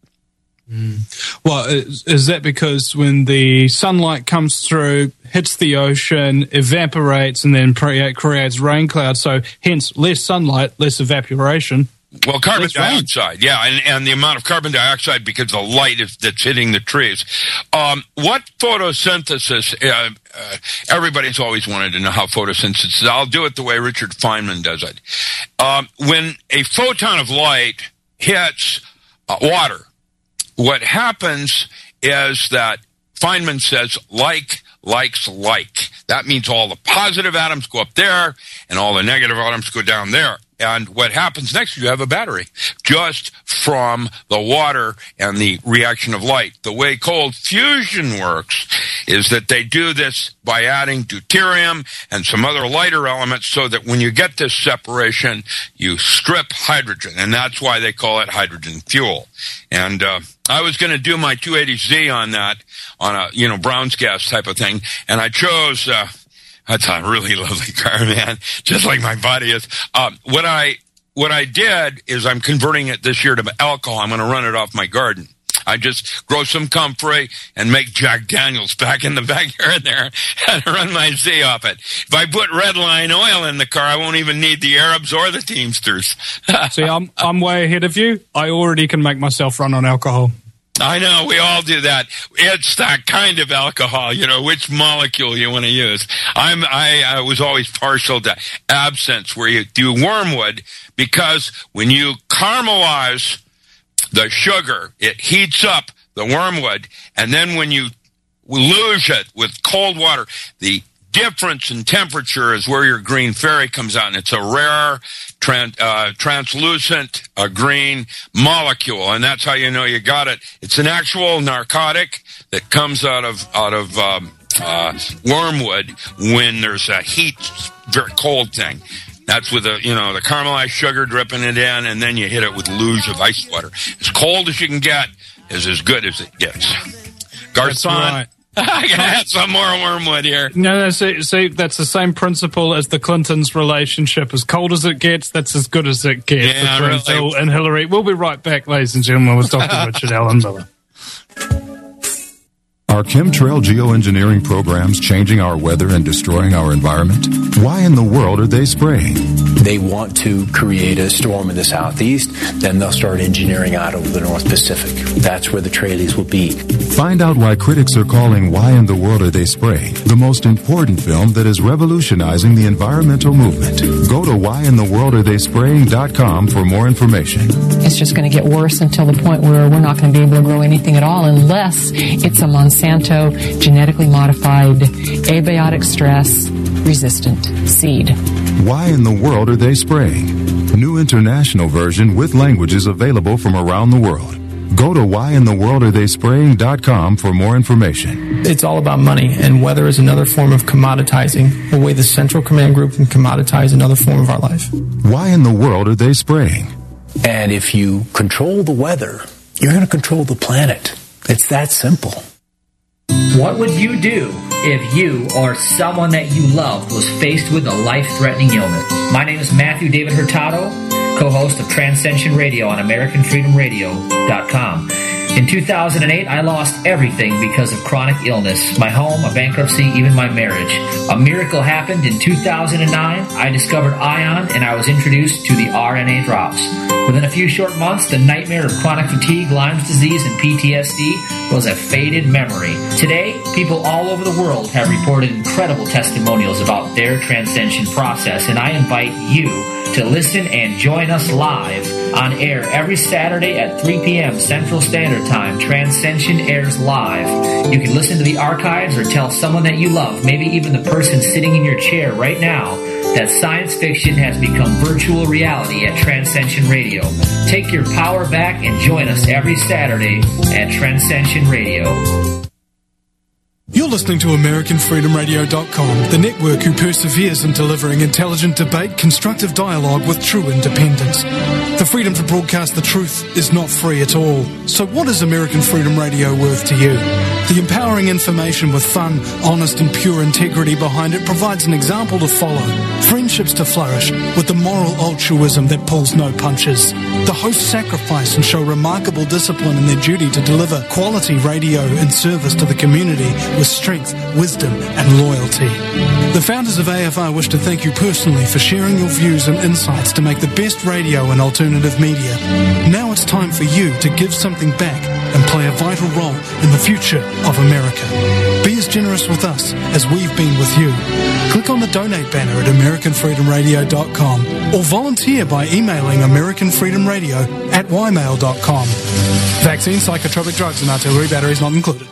Mm. Well, is, is that because when the sunlight comes through, hits the ocean, evaporates, and then pre- creates rain clouds, so hence less sunlight, less evaporation? Well, carbon dioxide, yeah, and, and the amount of carbon dioxide because the light is, that's hitting the trees. Um, what photosynthesis, uh, uh, everybody's always wanted to know how photosynthesis is. I'll do it the way Richard Feynman does it. Um, when a photon of light hits uh, water, what happens is that Feynman says like likes like. That means all the positive atoms go up there and all the negative atoms go down there. And what happens next, you have a battery just from the water and the reaction of light. The way cold fusion works is that they do this by adding deuterium and some other lighter elements so that when you get this separation, you strip hydrogen. And that's why they call it hydrogen fuel. And uh, I was going to do my two eighty Z on that, on a, you know, Brown's gas type of thing. And I chose... Uh, That's a really lovely car, man. Just like my body is. Um, what I what I did is I'm converting it this year to alcohol. I'm going to run it off my garden. I just grow some comfrey and make Jack Daniels back in the backyard there and run my Z off it. If I put red line oil in the car, I won't even need the Arabs or the Teamsters. See, I'm I'm way ahead of you. I already can make myself run on alcohol. I know, we all do that. It's that kind of alcohol, you know, which molecule you want to use. I'm, I, I was always partial to absinthe, where you do wormwood, because when you caramelize the sugar, it heats up the wormwood, and then when you luge it with cold water, the difference in temperature is where your green fairy comes out, and it's a rare, tran- uh, translucent, a green molecule, and that's how you know you got it. It's an actual narcotic that comes out of out of um, uh, wormwood when there's a heat, very cold thing. That's with the, you know, the caramelized sugar, dripping it in, and then you hit it with luge of ice water. As cold as you can get is as good as it gets. Garcon. I can have some more wormwood here. No, no, see, see, that's the same principle as the Clintons' relationship. As cold as it gets, that's as good as it gets. Yeah, between really. Phil and Hillary. We'll be right back, ladies and gentlemen, with Doctor Richard Allen Miller. Are chemtrail geoengineering programs changing our weather and destroying our environment? Why in the world are they spraying? They want to create a storm in the southeast, then they'll start engineering out over the North Pacific. That's where the trailies will be. Find out why critics are calling Why in the World Are They Spraying the most important film that is revolutionizing the environmental movement. Go to why in the world are they spraying dot com for more information. It's just going to get worse until the point where we're not going to be able to grow anything at all unless it's a Monsanto genetically modified abiotic stress resistant seed. Why in the world are they spraying? New international version with languages available from around the world. Go to why in the world are they spraying dot com for more information. It's all about money, and weather is another form of commoditizing, the way the Central Command Group can commoditize another form of our life. Why in the world are they spraying? And if you control the weather, you're going to control the planet. It's that simple. What would you do if you or someone that you loved was faced with a life-threatening illness? My name is Matthew David Hurtado, co-host of Transcension Radio on American Freedom Radio dot com. In two thousand eight, I lost everything because of chronic illness. My home, a bankruptcy, even my marriage. A miracle happened in two thousand nine. I discovered ION and I was introduced to the R N A drops. Within a few short months, the nightmare of chronic fatigue, Lyme's disease, and P T S D was a faded memory. Today, people all over the world have reported incredible testimonials about their transcension process, and I invite you to listen and join us live on air every Saturday at three p.m. Central Standard Time. Transcension airs live. You can listen to the archives or tell someone that you love, maybe even the person sitting in your chair right now, that science fiction has become virtual reality at Transcension Radio. Take your power back and join us every Saturday at Transcension Radio. You're listening to American Freedom Radio dot com, the network who perseveres in delivering intelligent debate, constructive dialogue with true independence. The freedom to broadcast the truth is not free at all. So what is American Freedom Radio worth to you? The empowering information with fun, honest and pure integrity behind it provides an example to follow, friendships to flourish, with the moral altruism that pulls no punches. The hosts sacrifice and show remarkable discipline in their duty to deliver quality radio in service to the community with strength, wisdom and loyalty. The founders of A F R wish to thank you personally for sharing your views and insights to make the best radio and alternative media. Now it's time for you to give something back and play a vital role in the future of America. Be as generous with us as we've been with you. Click on the donate banner at American Freedom Radio dot com or volunteer by emailing American Freedom Radio at y mail dot com. Vaccine, psychotropic drugs and artillery batteries not included.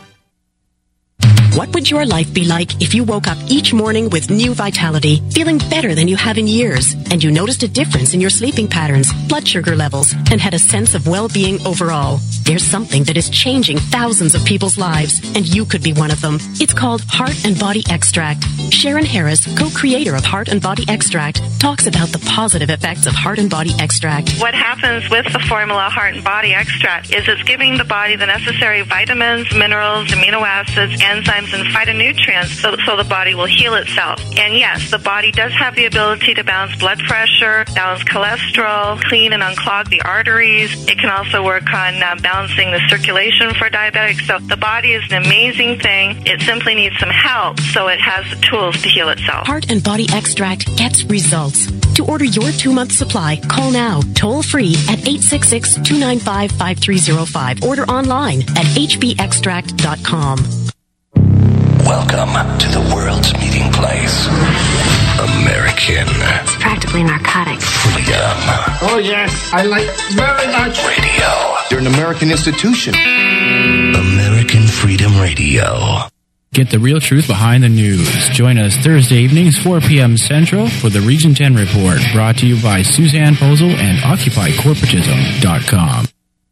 What would your life be like if you woke up each morning with new vitality, feeling better than you have in years, and you noticed a difference in your sleeping patterns, blood sugar levels, and had a sense of well-being overall? There's something that is changing thousands of people's lives, and you could be one of them. It's called Heart and Body Extract. Sharon Harris, co-creator of Heart and Body Extract, talks about the positive effects of Heart and Body Extract. What happens with the formula Heart and Body Extract is it's giving the body the necessary vitamins, minerals, amino acids, enzymes, and phytonutrients so, so the body will heal itself. And yes, the body does have the ability to balance blood pressure, balance cholesterol, clean and unclog the arteries. It can also work on uh, balancing the circulation for diabetics. So the body is an amazing thing. It simply needs some help so it has the tools to heal itself. Heart and Body Extract gets results. To order your two-month supply, call now, toll-free at eight six six, two nine five, five three zero five. Order online at h b extract dot com. Welcome to the world's meeting place. American. It's practically narcotic. Freedom. Oh, yes. I like very much. Radio. You're an American institution. American Freedom Radio. Get the real truth behind the news. Join us Thursday evenings, four p.m. Central, for the Region ten Report, brought to you by Suzanne Posel and Occupy Corporatism dot com.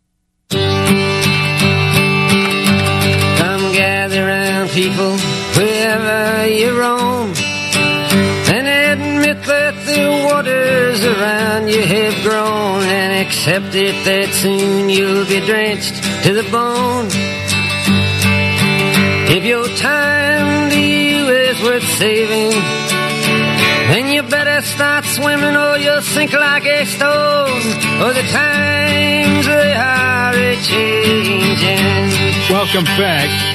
Come gather round, people, wherever you roam, and admit that the waters around you have grown, and accept it that soon you'll be drenched to the bone. If your time to you is worth saving, then you better start swimming or you'll sink like a stone, or the times they are a-changing. Welcome back.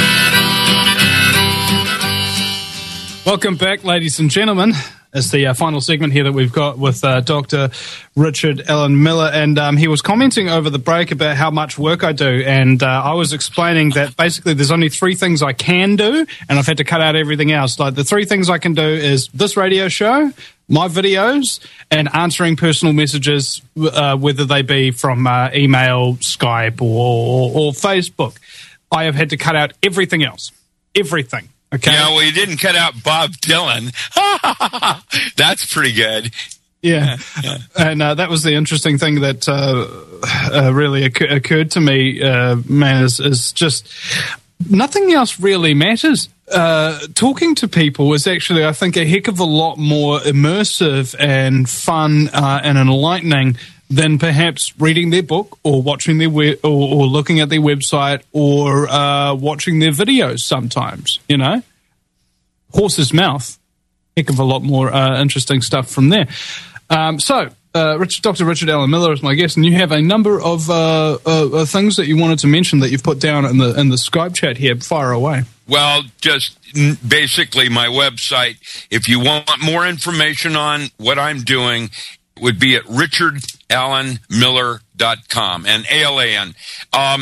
Welcome back, ladies and gentlemen. It's the uh, final segment here that we've got with uh, Doctor Richard Allen Miller, and um, he was commenting over the break about how much work I do, and uh, I was explaining that basically there's only three things I can do, and I've had to cut out everything else. Like the three things I can do is this radio show, my videos, and answering personal messages, uh, whether they be from uh, email, Skype, or, or, or Facebook. I have had to cut out everything else. Everything. Okay. Yeah, well, you didn't cut out Bob Dylan. That's pretty good. Yeah, yeah. And uh, that was the interesting thing that uh, uh, really occur- occurred to me, uh, man, is, is just nothing else really matters. Uh, talking to people is actually, I think, a heck of a lot more immersive and fun uh, and enlightening than perhaps reading their book or watching their we- or, or looking at their website or uh, watching their videos sometimes, you know. Horse's mouth, heck of a lot more uh, interesting stuff from there. Um, so, uh, Richard, Doctor Richard Allen Miller is my guest, and you have a number of uh, uh, things that you wanted to mention that you've put down in the in the Skype chat here. Fire away. Well, just basically my website. If you want more information on what I'm doing, it would be at richard allen miller dot com, and A L A N. Um,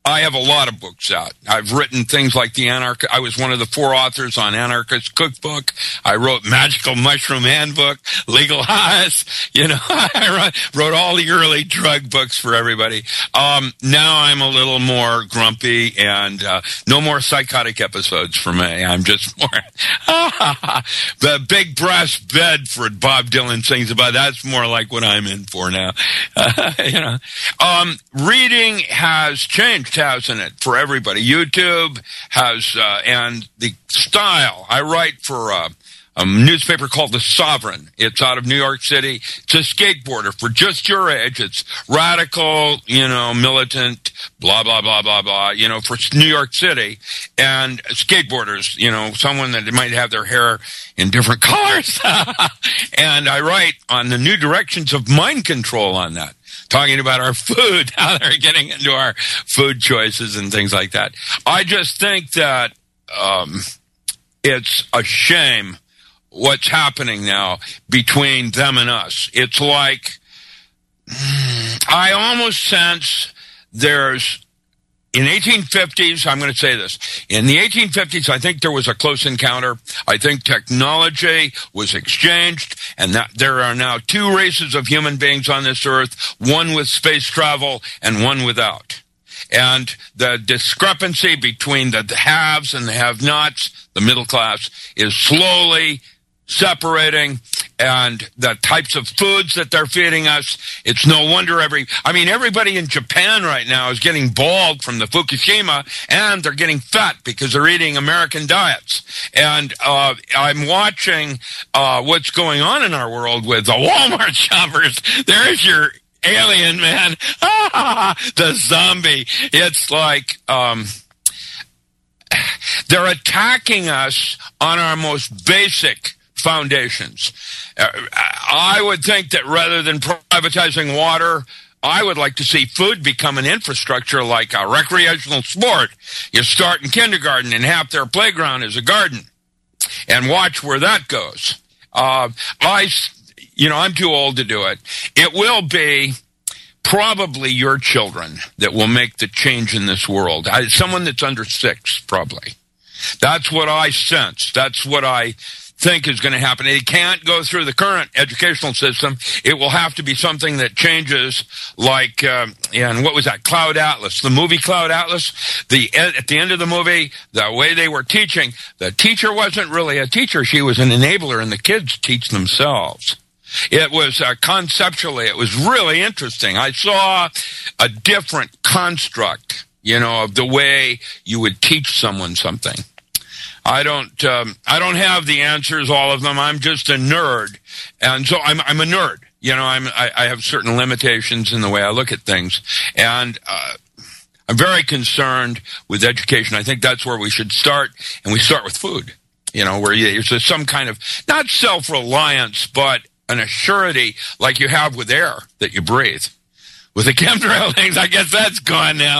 I have a lot of books out. I've written things like the Anarch. I was one of the four authors on Anarchist Cookbook. I wrote Magical Mushroom Handbook, Legal Highs. You know, I wrote all the early drug books for everybody. Um, now I'm a little more grumpy and uh, no more psychotic episodes for me. I'm just more the big brass bed for Bob Dylan sings about. That's more like what I'm in for now. Uh, you know, um, reading has changed, hasn't it, for everybody? YouTube has, uh, and the style. I write for uh, a newspaper called The Sovereign. It's out of New York City. It's a skateboarder for just your age. It's radical, you know, militant, blah, blah, blah, blah, blah, you know, for New York City. And skateboarders, you know, someone that might have their hair in different colors. And I write on the new directions of mind control on that, talking about our food, how they're getting into our food choices and things like that. I just think that um, it's a shame what's happening now between them and us. It's like, I almost sense there's, in eighteen fifties, I'm going to say this, in the eighteen fifties, I think there was a close encounter. I think technology was exchanged, and that there are now two races of human beings on this earth, one with space travel and one without. And the discrepancy between the haves and the have-nots, the middle class, is slowly separating, and the types of foods that they're feeding us, it's no wonder every, I mean, everybody in Japan right now is getting bald from the Fukushima, and they're getting fat because they're eating American diets. And uh, I'm watching uh, what's going on in our world with the Walmart shoppers. There's your alien, man. The zombie. It's like, um, they're attacking us on our most basic foundations. Uh, I would think that rather than privatizing water, I would like to see food become an infrastructure like a recreational sport. You start in kindergarten and half their playground is a garden, and watch where that goes. Uh, I, you know, I'm too old to do it. It will be probably your children that will make the change in this world. I, someone that's under six, probably. That's what I sense. That's what I think is going to happen. It can't go through the current educational system. It will have to be something that changes, like, uh, and what was that, Cloud Atlas, the movie Cloud Atlas? The At the end of the movie, the way they were teaching, the teacher wasn't really a teacher. She was an enabler, and the kids teach themselves. It was uh, conceptually, it was really interesting. I saw a different construct, you know, of the way you would teach someone something. I don't, um, I don't have the answers, all of them. I'm just a nerd. And so I'm, I'm a nerd. You know, I'm, I, I have certain limitations in the way I look at things. And, uh, I'm very concerned with education. I think that's where we should start. And we start with food, you know, where there's some kind of, not self-reliance, but an assurity like you have with air that you breathe. With the chemtrail things, I guess that's gone now.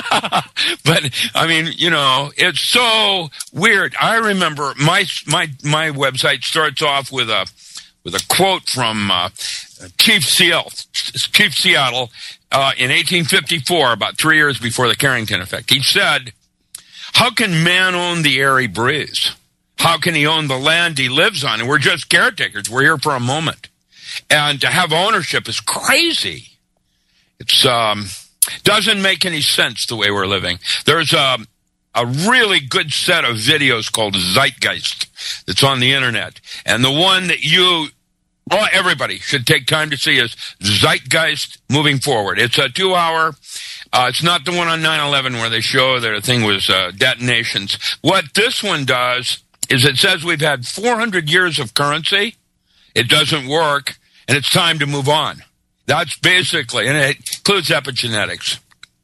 But, I mean, you know, it's so weird. I remember my my my website starts off with a with a quote from uh, Chief Seattle, Chief Seattle uh, in eighteen fifty-four, about three years before the Carrington Effect. He said, "How can man own the air he breathes? How can he own the land he lives on? And we're just caretakers. We're here for a moment. And to have ownership is crazy." It's um doesn't make any sense the way we're living. There's a, a really good set of videos called Zeitgeist that's on the internet. And the one that you, well, everybody should take time to see is Zeitgeist Moving Forward. It's a two-hour, uh, it's not the one on nine eleven where they show that a thing was uh, detonations. What this one does is it says we've had four hundred years of currency. It doesn't work, and it's time to move on. That's basically, and it includes epigenetics.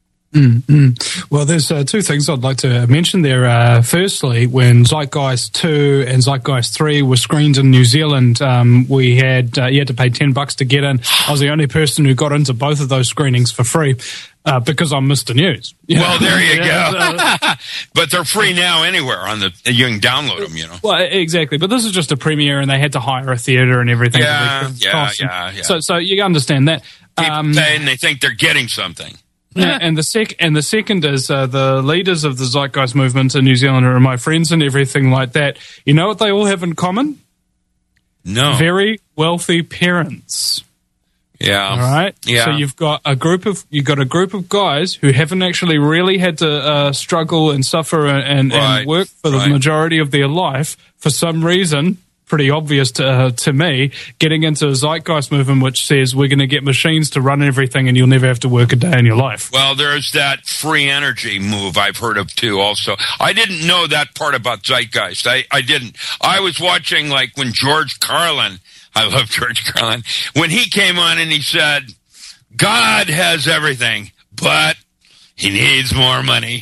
Mm-hmm. Well, there's uh, two things I'd like to mention there. Uh, firstly, when Zeitgeist two and Zeitgeist three were screened in New Zealand, um, we had uh, you had to pay ten bucks to get in. I was the only person who got into both of those screenings for free uh, because I'm Mister News. You well, know? there you yeah, go. But they're free now anywhere on the. You can download them, you know. Well, exactly. But this is just a premiere, and they had to hire a theater and everything. Yeah, yeah, yeah, yeah. So, so you understand that. People Um, pay and they think they're getting something. Yeah, and the sec and the second is uh, the leaders of the Zeitgeist movement in New Zealand are my friends and everything like that. You know what they all have in common? No. Very wealthy parents. Yeah. All right. Yeah. So you've got a group of you've got a group of guys who haven't actually really had to uh, struggle and suffer and, and, Right. and work for the Right. majority of their life for some reason. Pretty obvious to, uh, to me, getting into a Zeitgeist movement which says we're going to get machines to run everything and you'll never have to work a day in your life. Well, there's that free energy move I've heard of too also. I didn't know that part about Zeitgeist. I, I didn't. I was watching like when George Carlin, I love George Carlin, when he came on and he said, God has everything, but he needs more money.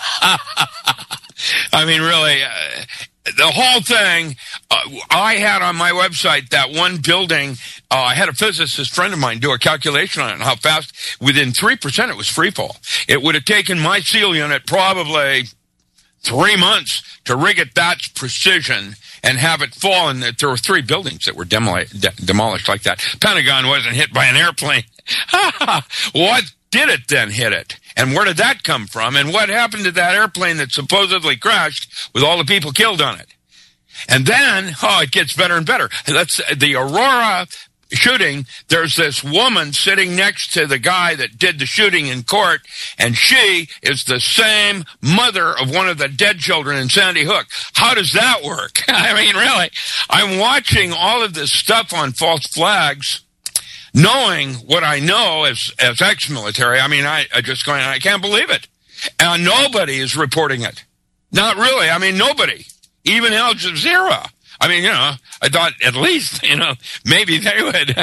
I mean, really, uh, the whole thing, uh, I had on my website that one building, uh, I had a physicist friend of mine do a calculation on it and how fast, within three percent it was free fall. It would have taken my SEAL unit probably three months to rig it that precision and have it fall. And there were three buildings that were demoli- de- demolished like that. Pentagon wasn't hit by an airplane. What did it then hit it? And where did that come from? And what happened to that airplane that supposedly crashed with all the people killed on it? And then, oh, it gets better and better. That's the Aurora shooting. There's this woman sitting next to the guy that did the shooting in court, and she is the same mother of one of the dead children in Sandy Hook. How does that work? I mean, really, I'm watching all of this stuff on false flags, knowing what I know as as ex-military. I mean, I, I just going, I can't believe it. And nobody is reporting it. Not really. I mean, nobody. Even Al Jazeera. I mean, you know, I thought at least, you know, maybe they would.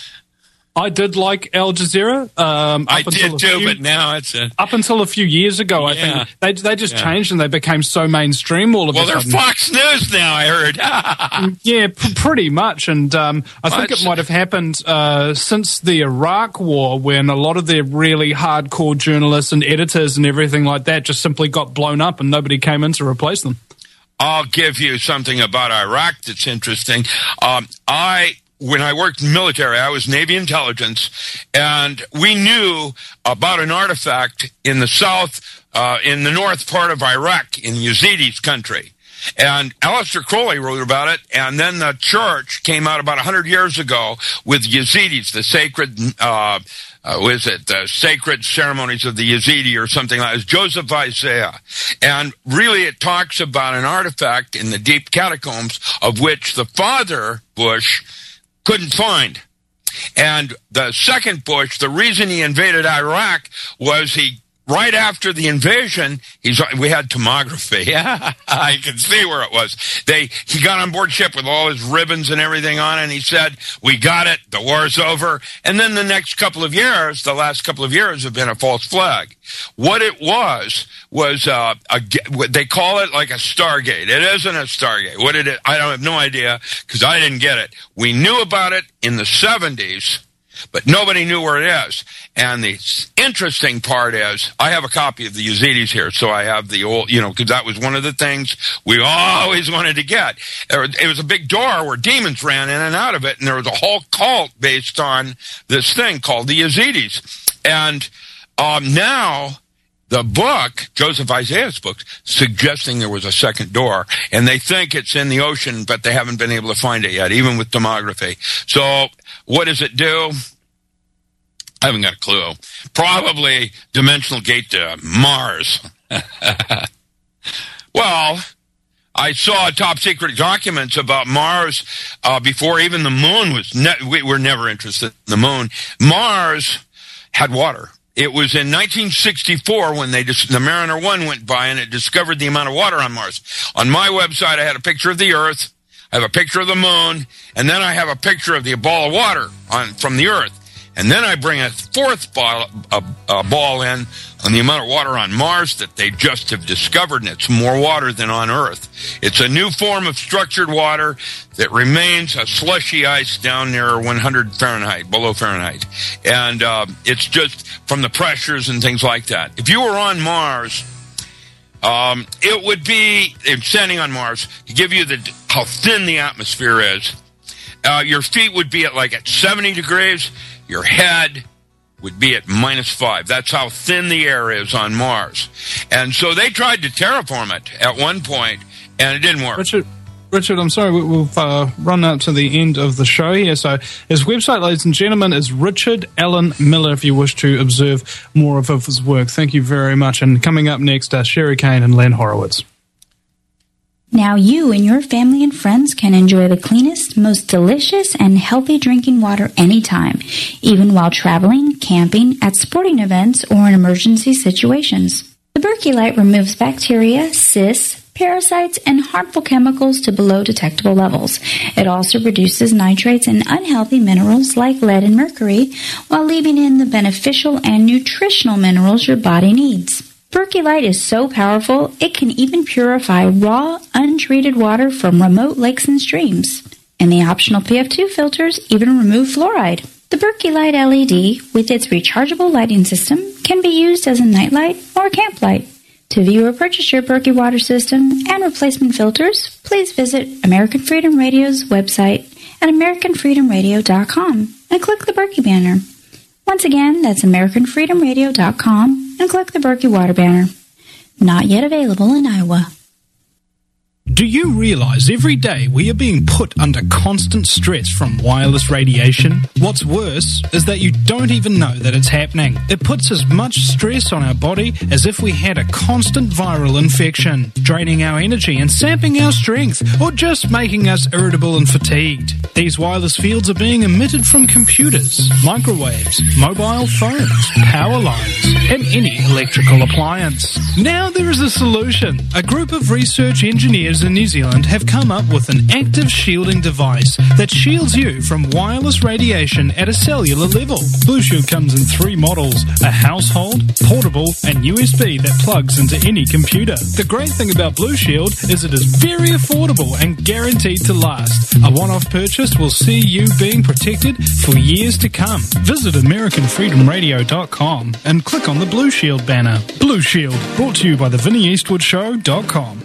I did like Al Jazeera. Um, I up until did a too, few- but now it's a... Up until a few years ago, I Yeah. think they they just Yeah. changed and they became so mainstream all of Well, a they're sudden. Fox News now, I heard. Yeah, p- pretty much. And um, I think Much. it might have happened uh, since the Iraq War, when a lot of the really hardcore journalists and editors and everything like that just simply got blown up and nobody came in to replace them. I'll give you something about Iraq that's interesting. Um, I... When I worked in military, I was Navy intelligence, and we knew about an artifact in the south, uh, in the north part of Iraq, in Yazidis' country. And Aleister Crowley wrote about it, and then the church came out about one hundred years ago with Yazidis, the sacred, uh, uh, what is it, the sacred ceremonies of the Yazidi or something like that. It's Joseph Isaiah. And really it talks about an artifact in the deep catacombs of which the father, Bush, couldn't find. And the second Bush, the reason he invaded Iraq was he, right after the invasion, he's, we had tomography. Yeah, I can see where it was. They, he got on board ship with all his ribbons and everything on it, and he said, we got it, the war's over. And then the next couple of years, the last couple of years have been a false flag. What it was, was, uh, a, they call it like a Stargate. It isn't a Stargate. What did it, I don't have no idea, because I didn't get it. We knew about it in the seventies, but nobody knew where it is. And the interesting part is, I have a copy of the Yazidis here, so I have the old, you know, because that was one of the things we always wanted to get. It was a big door where demons ran in and out of it, and there was a whole cult based on this thing called the Yazidis. And um, now, the book, Joseph Isaiah's book, suggesting there was a second door, and they think it's in the ocean, but they haven't been able to find it yet, even with tomography. So, what does it do? I haven't got a clue. Probably dimensional gate to Mars. Well, I saw top secret documents about Mars uh, before even the moon was, ne- we were never interested in the moon. Mars had water. It was in nineteen sixty-four when they dis- the Mariner one went by and it discovered the amount of water on Mars. On my website, I had a picture of the Earth, I have a picture of the moon, and then I have a picture of the ball of water on from the Earth. And then I bring a fourth ball, a, a ball in on the amount of water on Mars that they just have discovered, and it's more water than on Earth. It's a new form of structured water that remains a slushy ice down near one hundred Fahrenheit, below Fahrenheit. And uh, it's just from the pressures and things like that. If you were on Mars, um, it would be, standing on Mars, to give you the how thin the atmosphere is, uh, your feet would be at like at seventy degrees. Your head would be at minus five. That's how thin the air is on Mars. And so they tried to terraform it at one point, and it didn't work. Richard, Richard, I'm sorry, we've uh, run out to the end of the show here. So his website, ladies and gentlemen, is Richard Allen Miller, if you wish to observe more of his work. Thank you very much. And coming up next, uh, Sherry Kane and Len Horowitz. Now you and your family and friends can enjoy the cleanest, most delicious, and healthy drinking water anytime, even while traveling, camping, at sporting events, or in emergency situations. The Berkey Light removes bacteria, cysts, parasites, and harmful chemicals to below detectable levels. It also reduces nitrates and unhealthy minerals like lead and mercury, while leaving in the beneficial and nutritional minerals your body needs. Berkey Light is so powerful, it can even purify raw, untreated water from remote lakes and streams. And the optional P F two filters even remove fluoride. The Berkey Light L E D, with its rechargeable lighting system, can be used as a nightlight or camp light. To view or purchase your Berkey water system and replacement filters, please visit American Freedom Radio's website at american freedom radio dot com and click the Berkey banner. Once again, that's american freedom radio dot com and click the Berkey water banner. Not yet available in Iowa. Do you realize every day we are being put under constant stress from wireless radiation? What's worse is that you don't even know that it's happening. It puts as much stress on our body as if we had a constant viral infection, draining our energy and sapping our strength, or just making us irritable and fatigued. These wireless fields are being emitted from computers, microwaves, mobile phones, power lines, and any electrical appliance. Now there is a solution. A group of research engineers in New Zealand have come up with an active shielding device that shields you from wireless radiation at a cellular level. Blue Shield comes in three models: a household, portable, and U S B that plugs into any computer. The great thing about Blue Shield is it is very affordable and guaranteed to last. A one-off purchase will see you being protected for years to come. Visit american freedom radio dot com and click on the Blue Shield banner. Blue Shield, brought to you by the Vinnie Eastwood Show dot com.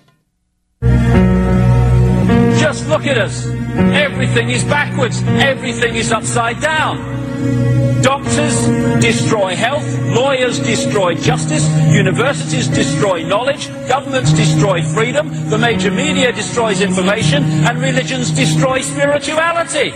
Just look at us. Everything is backwards. Everything is upside down. Doctors destroy health. Lawyers destroy justice. Universities destroy knowledge. Governments destroy freedom. The major media destroys information. And religions destroy spirituality.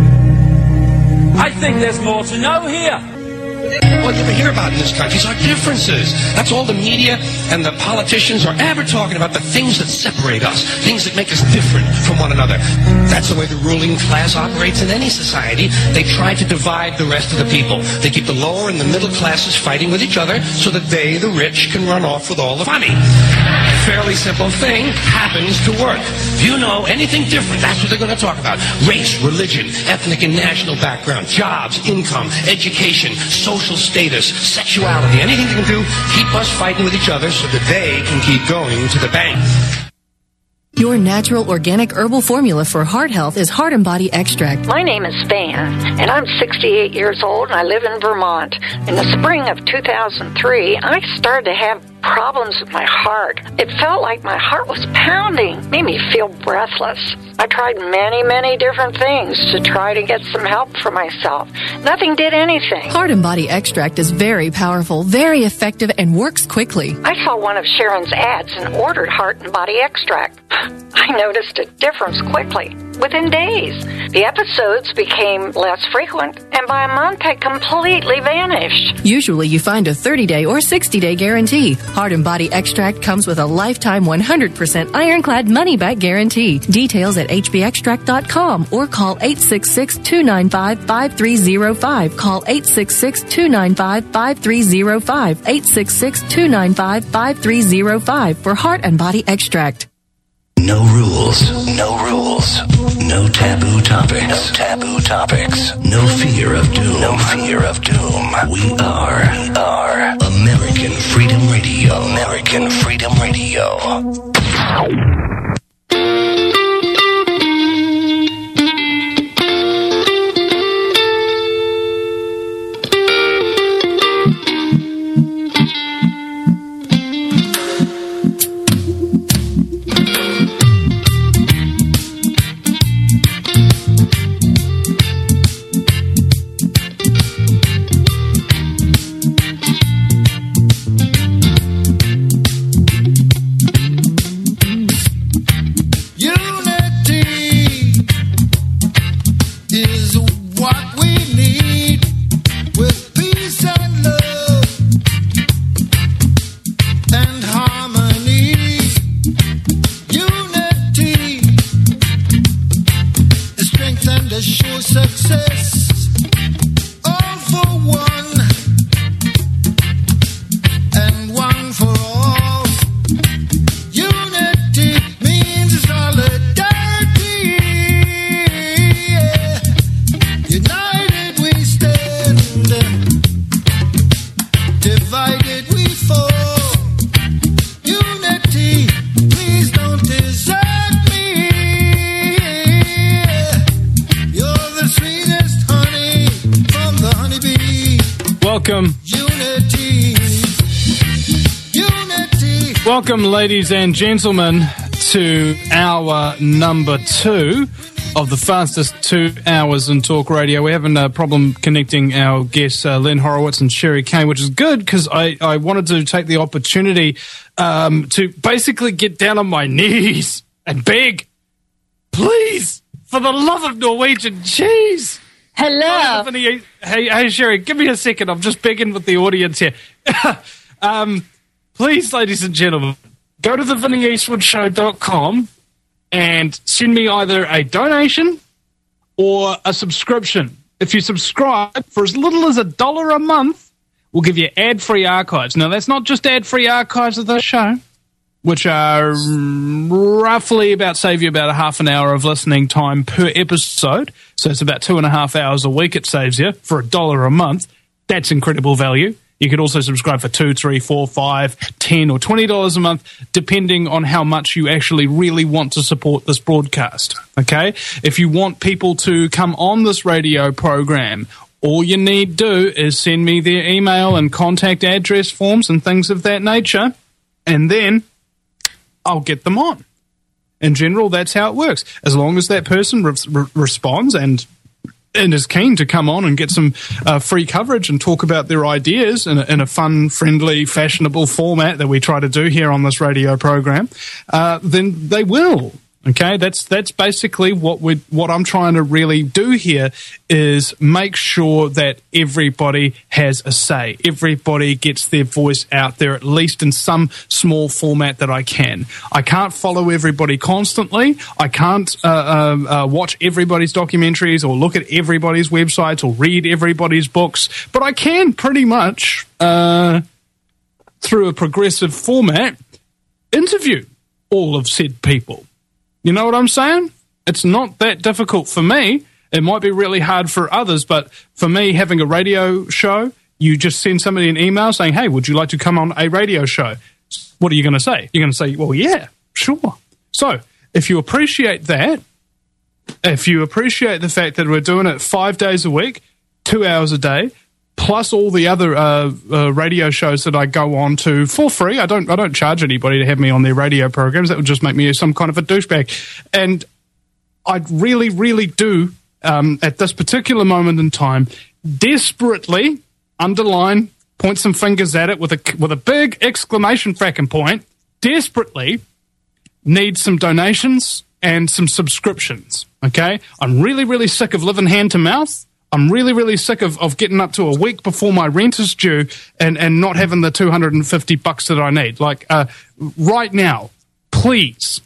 I think there's more to know here. All you ever hear about in this country is our differences. That's all the media and the politicians are ever talking about, the things that separate us, things that make us different from one another. That's the way the ruling class operates in any society. They try to divide the rest of the people. They keep the lower and the middle classes fighting with each other so that they, the rich, can run off with all the money. Fairly simple thing happens to work. If you know anything different, that's what they're going to talk about. Race, religion, ethnic and national background, jobs, income, education, social status, sexuality, anything they can do, keep us fighting with each other so that they can keep going to the bank. Your natural organic herbal formula for heart health is Heart and Body Extract. My name is Van, and I'm sixty-eight years old, and I live in Vermont. In the spring of two thousand three, I started to have problems with my heart. It felt like my heart was pounding, made me feel breathless. I tried many, many different things to try to get some help for myself. Nothing did anything. Heart and Body Extract is very powerful, very effective, and works quickly. I saw one of Sharon's ads and ordered Heart and Body Extract. I noticed a difference quickly, within days. The episodes became less frequent, and by a month had completely vanished. Usually you find a thirty-day or sixty-day guarantee. Heart and Body Extract comes with a lifetime one hundred percent ironclad money-back guarantee. Details at h b extract dot com or call eight six six, two nine five, five three zero five. Call eight six six, two nine five, five three zero five. eight six six, two nine five, five three zero five for Heart and Body Extract. No rules, no rules, no taboo topics, no taboo topics, no fear of doom, no fear of doom. We are, we are American Freedom Radio, American Freedom Radio. success, all for one, and one for all. Unity means solidarity. Yeah. United we stand, divided we fall. Unity, please don't desert me. You're the sweetest honey from the honeybee. Welcome. Unity, unity. Welcome, ladies and gentlemen, to hour number two of the fastest two hours in talk radio. We're having a problem connecting our guests, uh, Len Horowitz and Sherry Kane, which is good because I, I wanted to take the opportunity um, to basically get down on my knees and beg, please, for the love of Norwegian cheese. Hello. Hey, hey, Sherry, give me a second. I'm just begging with the audience here. um, please, ladies and gentlemen, go to the vinnie eastwood show dot com and send me either a donation or a subscription. If you subscribe for as little as a dollar a month, we'll give you ad-free archives. Now, that's not just ad-free archives of the show, which are roughly about, save you about a half an hour of listening time per episode. So it's about two and a half hours a week it saves you for a dollar a month. That's incredible value. You could also subscribe for two, three, four, five, ten, or twenty dollars a month, depending on how much you actually really want to support this broadcast. Okay? If you want people to come on this radio program, all you need to do is send me their email and contact address forms and things of that nature, and then I'll get them on. In general, that's how it works. As long as that person re- re- responds and and is keen to come on and get some uh, free coverage and talk about their ideas in a, in a fun, friendly, fashionable format that we try to do here on this radio program, uh, then they will. Okay, that's that's basically what we what I'm trying to really do here is make sure that everybody has a say. Everybody gets their voice out there, at least in some small format that I can. I can't follow everybody constantly. I can't uh, uh, uh, watch everybody's documentaries or look at everybody's websites or read everybody's books, but I can pretty much, uh, through a progressive format, interview all of said people. You know what I'm saying? It's not that difficult for me. It might be really hard for others, but for me, having a radio show, you just send somebody an email saying, hey, would you like to come on a radio show? What are you going to say? You're going to say, well, yeah, sure. So if you appreciate that, if you appreciate the fact that we're doing it five days a week, two hours a day, plus all the other uh, uh, radio shows that I go on to for free. I don't I don't charge anybody to have me on their radio programs. That would just make me some kind of a douchebag. And I really, really do, um, at this particular moment in time, desperately, underline, point some fingers at it with a, with a big exclamation fracking point, desperately need some donations and some subscriptions, okay? I'm really, really sick of living hand to mouth. I'm really, really sick of, of getting up to a week before my rent is due and, and not having the two hundred fifty bucks that I need. Like, uh, right now, please,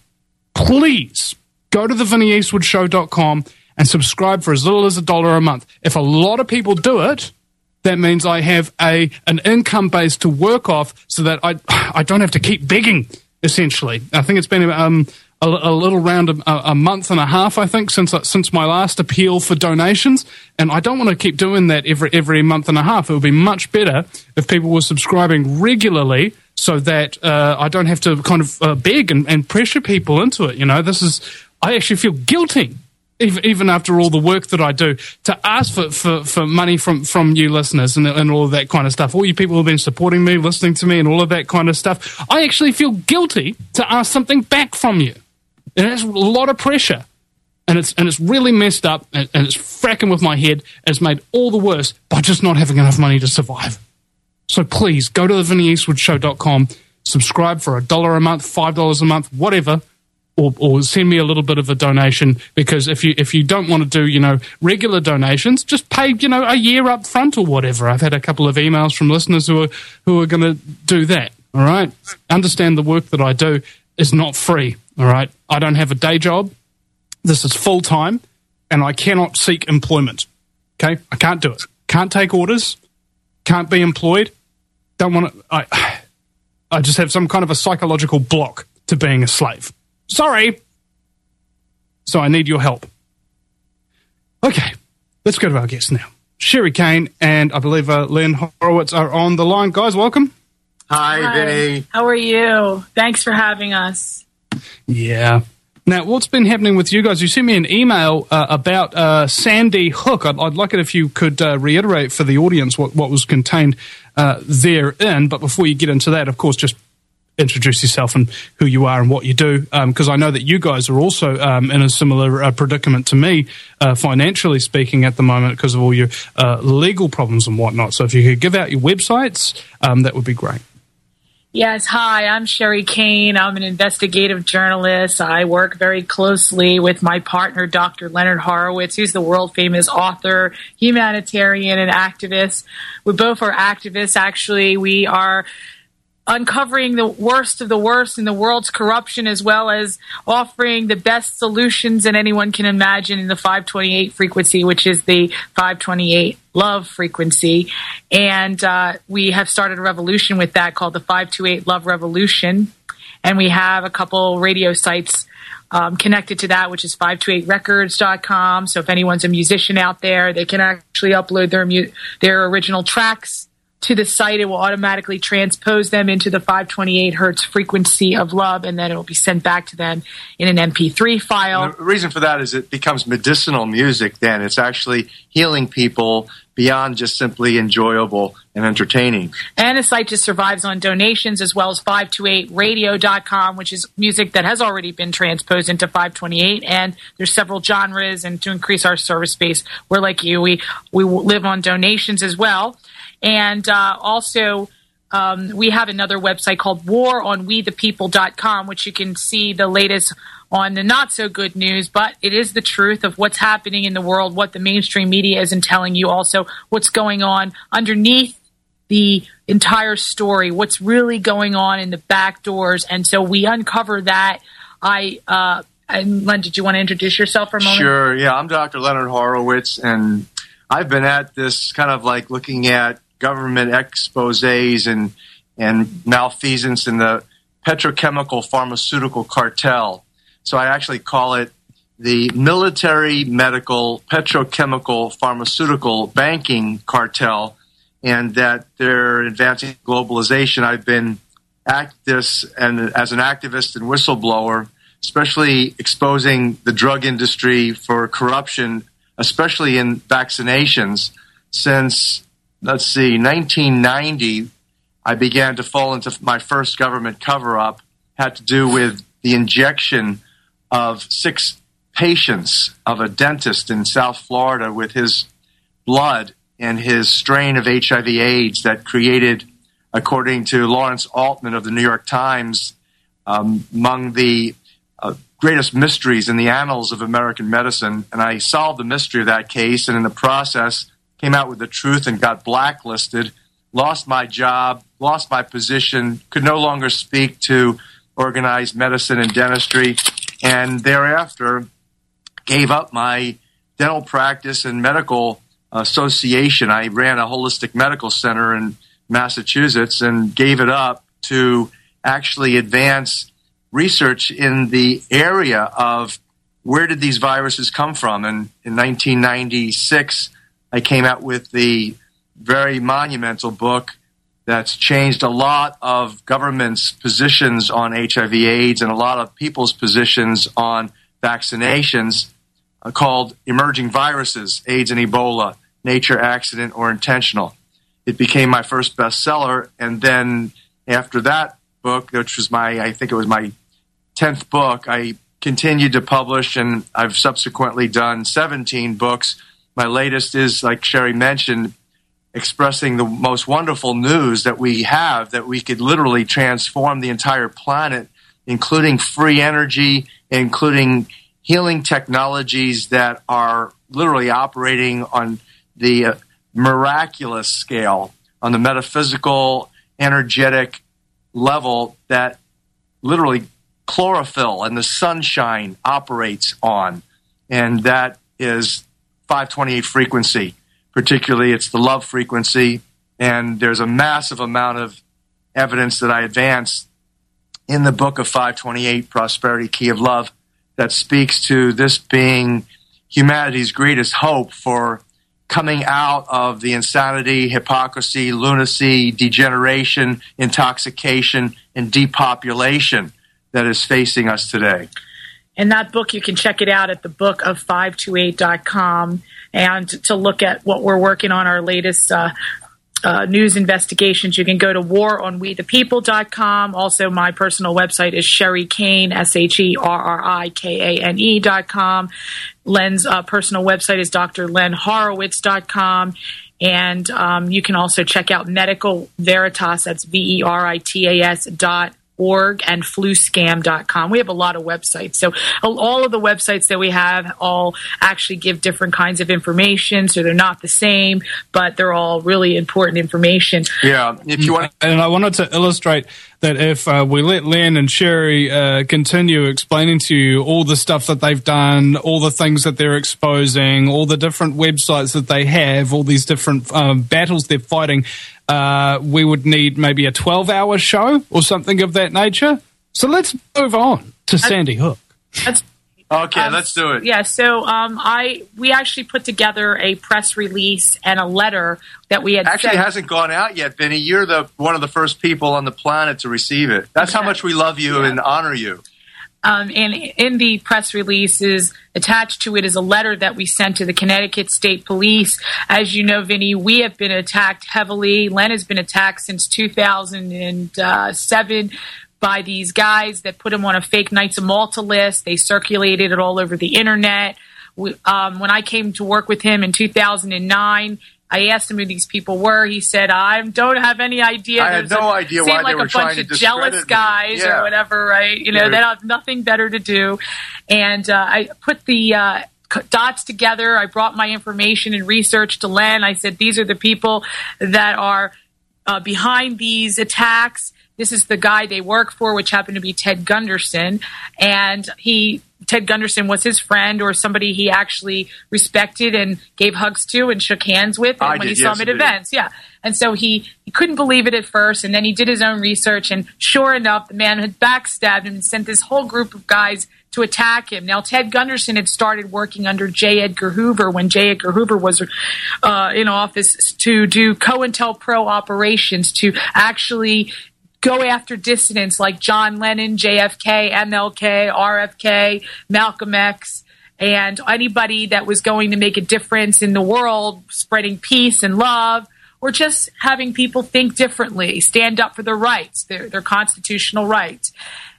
please go to the vinnie eastwood show dot com and subscribe for as little as a dollar a month. If a lot of people do it, that means I have a an income base to work off so that I I don't have to keep begging, essentially. I think it's been um a, a little round a, a month and a half, I think, since since my last appeal for donations, and I don't want to keep doing that every every month and a half. It would be much better if people were subscribing regularly, so that uh, I don't have to kind of uh, beg and, and pressure people into it. You know, this is I actually feel guilty, even, even after all the work that I do, to ask for, for, for money from, from you listeners and, and all of that kind of stuff. All you people who have been supporting me, listening to me, and all of that kind of stuff. I actually feel guilty to ask something back from you. And it's a lot of pressure. And it's and it's really messed up, and, and it's fracking with my head, and it's made all the worse by just not having enough money to survive. So please, go to the vinnie eastwood show dot com, subscribe for a dollar a month, five dollars a month, whatever, or, or send me a little bit of a donation, because if you if you don't want to do, you know, regular donations, just pay, you know, a year up front or whatever. I've had a couple of emails from listeners who are who are going to do that, all right? Understand the work that I do is not free, all right? I don't have a day job. This is full-time. and I cannot seek employment. Okay? I can't do it. Can't take orders. Can't be employed. Don't want to... I, I just have some kind of a psychological block to being a slave. Sorry. So I need your help. Okay, let's go to our guest now. Sherry Kane and I believe uh, Len Horowitz are on the line. Guys, welcome. Hi, Hi, Vinny. How are you? Thanks for having us. Yeah. Now, what's been happening with you guys? You sent me an email uh, about uh, Sandy Hook. I'd, I'd like it if you could uh, reiterate for the audience what, what was contained uh, therein. But before you get into that, of course, just introduce yourself and who you are and what you do, because um, I know that you guys are also um, in a similar uh, predicament to me, uh, financially speaking, at the moment because of all your uh, legal problems and whatnot. So if you could give out your websites, um, that would be great. Yes, hi, I'm Sherry Kane. I'm an investigative journalist. I work very closely with my partner, Doctor Leonard Horowitz, who's the world-famous author, humanitarian, and activist. We both are activists, actually. We are uncovering the worst of the worst in the world's corruption, as well as offering the best solutions that anyone can imagine in the five twenty-eight frequency, which is the five twenty-eight love frequency. And uh, we have started a revolution with that called the five twenty-eight Love Revolution. And we have a couple radio sites um, connected to that, which is five twenty-eight records dot com. So if anyone's a musician out there, they can actually upload their mu- their original tracks to the site. It will automatically transpose them into the five twenty-eight hertz frequency of love, and then it will be sent back to them in an M P three file. And the reason for that is it becomes medicinal music then. It's actually healing people beyond just simply enjoyable and entertaining. And the site just survives on donations, as well as five twenty-eight radio dot com, which is music that has already been transposed into five twenty-eight. And there's several genres, and to increase our service base, we're like you. We, we live on donations as well. And uh, also, um, we have another website called war on we the people dot com, which you can see the latest on the not-so-good news, but it is the truth of what's happening in the world, what the mainstream media isn't telling you, also what's going on underneath the entire story, what's really going on in the back doors. And so we uncover that. I uh, and Len, did you want to introduce yourself for a moment? Sure, yeah. I'm Doctor Leonard Horowitz, and I've been at this kind of like looking at government exposés and and malfeasance in the petrochemical pharmaceutical cartel. So I actually call it the military, medical, petrochemical, pharmaceutical banking cartel, and that they're advancing globalization. I've been act this and as an activist and whistleblower, especially exposing the drug industry for corruption, especially in vaccinations, since, let's see, nineteen ninety, I began to fall into my first government cover-up, had to do with the injection of six patients of a dentist in South Florida with his blood and his strain of H I V AIDS that created, according to Lawrence Altman of the New York Times, um, among the uh, greatest mysteries in the annals of American medicine. And I solved the mystery of that case, and in the process came out with the truth and got blacklisted, lost my job, lost my position, could no longer speak to organized medicine and dentistry, and thereafter gave up my dental practice and medical association. I ran a holistic medical center in Massachusetts and gave it up to actually advance research in the area of where did these viruses come from. And in nineteen ninety-six, I came out with the very monumental book that's changed a lot of government's positions on H I V AIDS and a lot of people's positions on vaccinations, uh, called Emerging Viruses, AIDS and Ebola, Nature, Accident, or Intentional. It became my first bestseller, and then after that book, which was my, I think it was my tenth book, I continued to publish, and I've subsequently done seventeen books. My latest is, like Sherry mentioned, expressing the most wonderful news that we have, that we could literally transform the entire planet, including free energy, including healing technologies that are literally operating on the uh, miraculous scale, on the metaphysical, energetic level that literally chlorophyll and the sunshine operates on, and that is five twenty-eight frequency. Particularly, it's the love frequency, and there's a massive amount of evidence that I advance in the book of five twenty-eight, Prosperity, Key of Love, that speaks to this being humanity's greatest hope for coming out of the insanity, hypocrisy, lunacy, degeneration, intoxication, and depopulation that is facing us today. And that book, you can check it out at the book of five twenty-eight dot com, and to look at what we're working on, our latest uh, uh, news investigations, you can go to war on we the people dot com. Also, my personal website is Sherry Kane, S H E R R I K A N E dot com. Len's uh, personal website is D R Len Horowitz dot com. And um, you can also check out Medical Veritas, that's V E R I T A S dot org, and flu scam dot com. We have a lot of websites. So all of the websites that we have all actually give different kinds of information. So they're not the same, but they're all really important information. Yeah. If you want, and I wanted to illustrate that if uh, we let Len and Sherry uh, continue explaining to you all the stuff that they've done, all the things that they're exposing, all the different websites that they have, all these different um, battles they're fighting, uh, we would need maybe a twelve-hour show or something of that nature. So let's move on to Sandy Hook. That's Okay, Um, let's do it. Yeah, so um, I we actually put together a press release and a letter that we had Actually, sent. it hasn't gone out yet, Vinny. You're the one of the first people on the planet to receive it. That's how much we love you and honor you. Um, and in the press release is attached to it is a letter that we sent to the Connecticut State Police. As you know, Vinny, we have been attacked heavily. Len has been attacked since two thousand seven. By these guys that put him on a fake Knights of Malta list. They circulated it all over the internet. We, um, when I came to work with him in two thousand nine, I asked him who these people were. He said, I don't have any idea. I had There's no a, idea seemed why like they were a trying bunch to of discredit jealous me. guys Yeah. or whatever, right? You know, Yeah. they have nothing better to do. And uh, I put the uh, dots together. I brought my information and research to Len. I said, these are the people that are uh, behind these attacks. This is the guy they work for, which happened to be Ted Gunderson. And he, Ted Gunderson was his friend or somebody he actually respected and gave hugs to and shook hands with I when did, he saw yes, him at I did. events. Yeah. And so he, he couldn't believe it at first. And then he did his own research. And sure enough, the man had backstabbed him and sent this whole group of guys to attack him. Now, Ted Gunderson had started working under J. Edgar Hoover when J. Edgar Hoover was uh, in office to do COINTELPRO operations to actually go after dissidents like John Lennon, J F K, M L K, R F K, Malcolm X, and anybody that was going to make a difference in the world, spreading peace and love, or just having people think differently, stand up for their rights, their, their constitutional rights.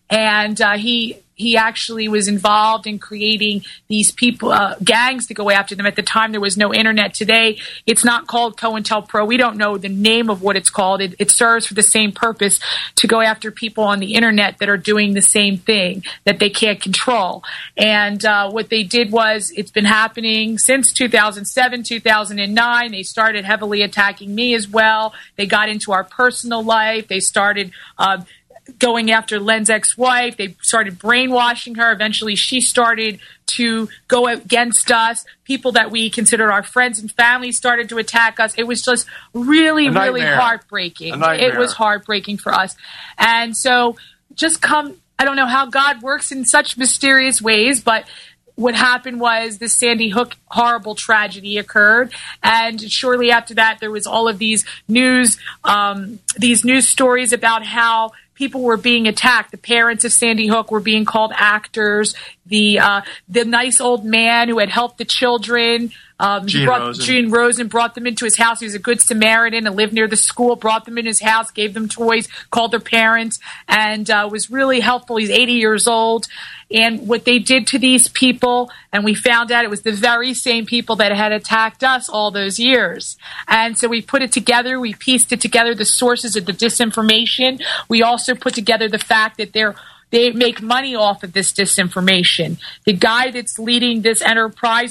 And uh, he he actually was involved in creating these people, uh, gangs to go after them. At the time, there was no internet. Today, it's not called COINTELPRO. We don't know the name of what it's called. It, it serves for the same purpose, to go after people on the internet that are doing the same thing that they can't control. And uh, what they did was, it's been happening since two thousand seven, two thousand nine. They started heavily attacking me as well. They got into our personal life. They started uh, going after Len's ex-wife. They started brainwashing her. Eventually, she started to go against us. People that we considered our friends and family started to attack us. It was just really, A really nightmare. heartbreaking. A nightmare. It was heartbreaking for us. And so just come, I don't know how God works in such mysterious ways, but what happened was the Sandy Hook horrible tragedy occurred, and shortly after that, there was all of these news, um, these news stories about how people were being attacked. The parents of Sandy Hook were being called actors. The uh, the nice old man who had helped the children, um, Gene brought, Rosen. Gene Rosen brought them into his house. He was a good Samaritan and lived near the school, brought them in his house, gave them toys, called their parents, and uh, was really helpful. He's eighty years old. And what they did to these people, and we found out it was the very same people that had attacked us all those years. And so we put it together. We pieced it together, the sources of the disinformation. We also put together the fact that they're they make money off of this disinformation. The guy that's leading this enterprise is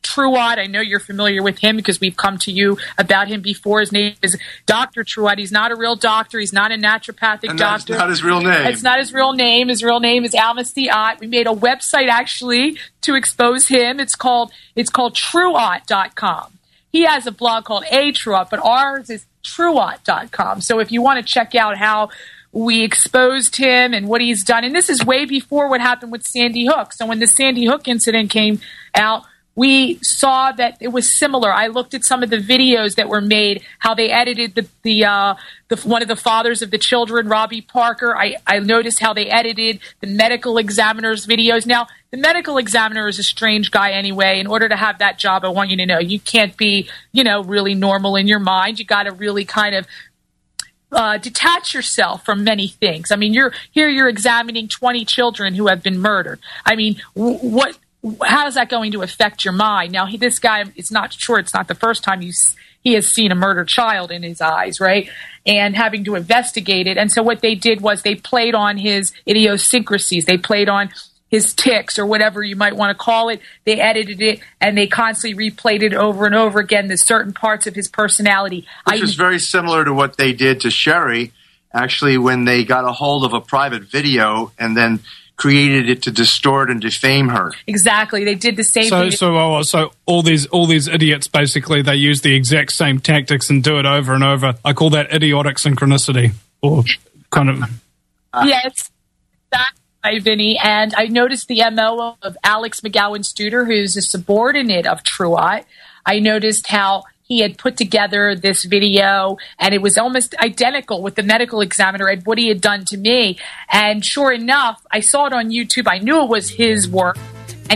Truott. I know you're familiar with him because we've come to you about him before. His name is Doctor Truott. He's not a real doctor. He's not a naturopathic and doctor. That's not his real name. It's not his real name. His real name is Almas Thiot. We made a website actually to expose him. It's called it's called Truott dot com. He has a blog called A Truott, but ours is Truott dot com. So if you want to check out how we exposed him and what he's done, and this is way before what happened with Sandy Hook. So when the Sandy Hook incident came out, we saw that it was similar. I looked at some of the videos that were made, how they edited the the, uh, the one of the fathers of the children, Robbie Parker. I, I noticed how they edited the medical examiner's videos. Now, the medical examiner is a strange guy anyway. In order to have that job, I want you to know, you can't be, you know, really normal in your mind. You got to really kind of Uh, detach yourself from many things. I mean, you're here. You're examining twenty children who have been murdered. I mean, w- what? How is that going to affect your mind? Now, he, this guy, it's not sure. It's not the first time you, he has seen a murdered child in his eyes, right? And having to investigate it. And so, what they did was they played on his idiosyncrasies. They played on his tics or whatever you might want to call it. They edited it and they constantly replayed it over and over again, the certain parts of his personality. Which I, is very similar to what they did to Sherry, actually, when they got a hold of a private video and then created it to distort and defame her. Exactly. They did the same so, thing. So, oh, so all these all these idiots, basically, they use the exact same tactics and do it over and over. I call that idiotic synchronicity, or kind of... Uh, yes, that's Hi, Vinny. And I noticed the M O of Alex McGowan Studer, who's a subordinate of Truott. I noticed how he had put together this video, and it was almost identical with the medical examiner and what he had done to me. And sure enough, I saw it on YouTube. I knew it was his work. And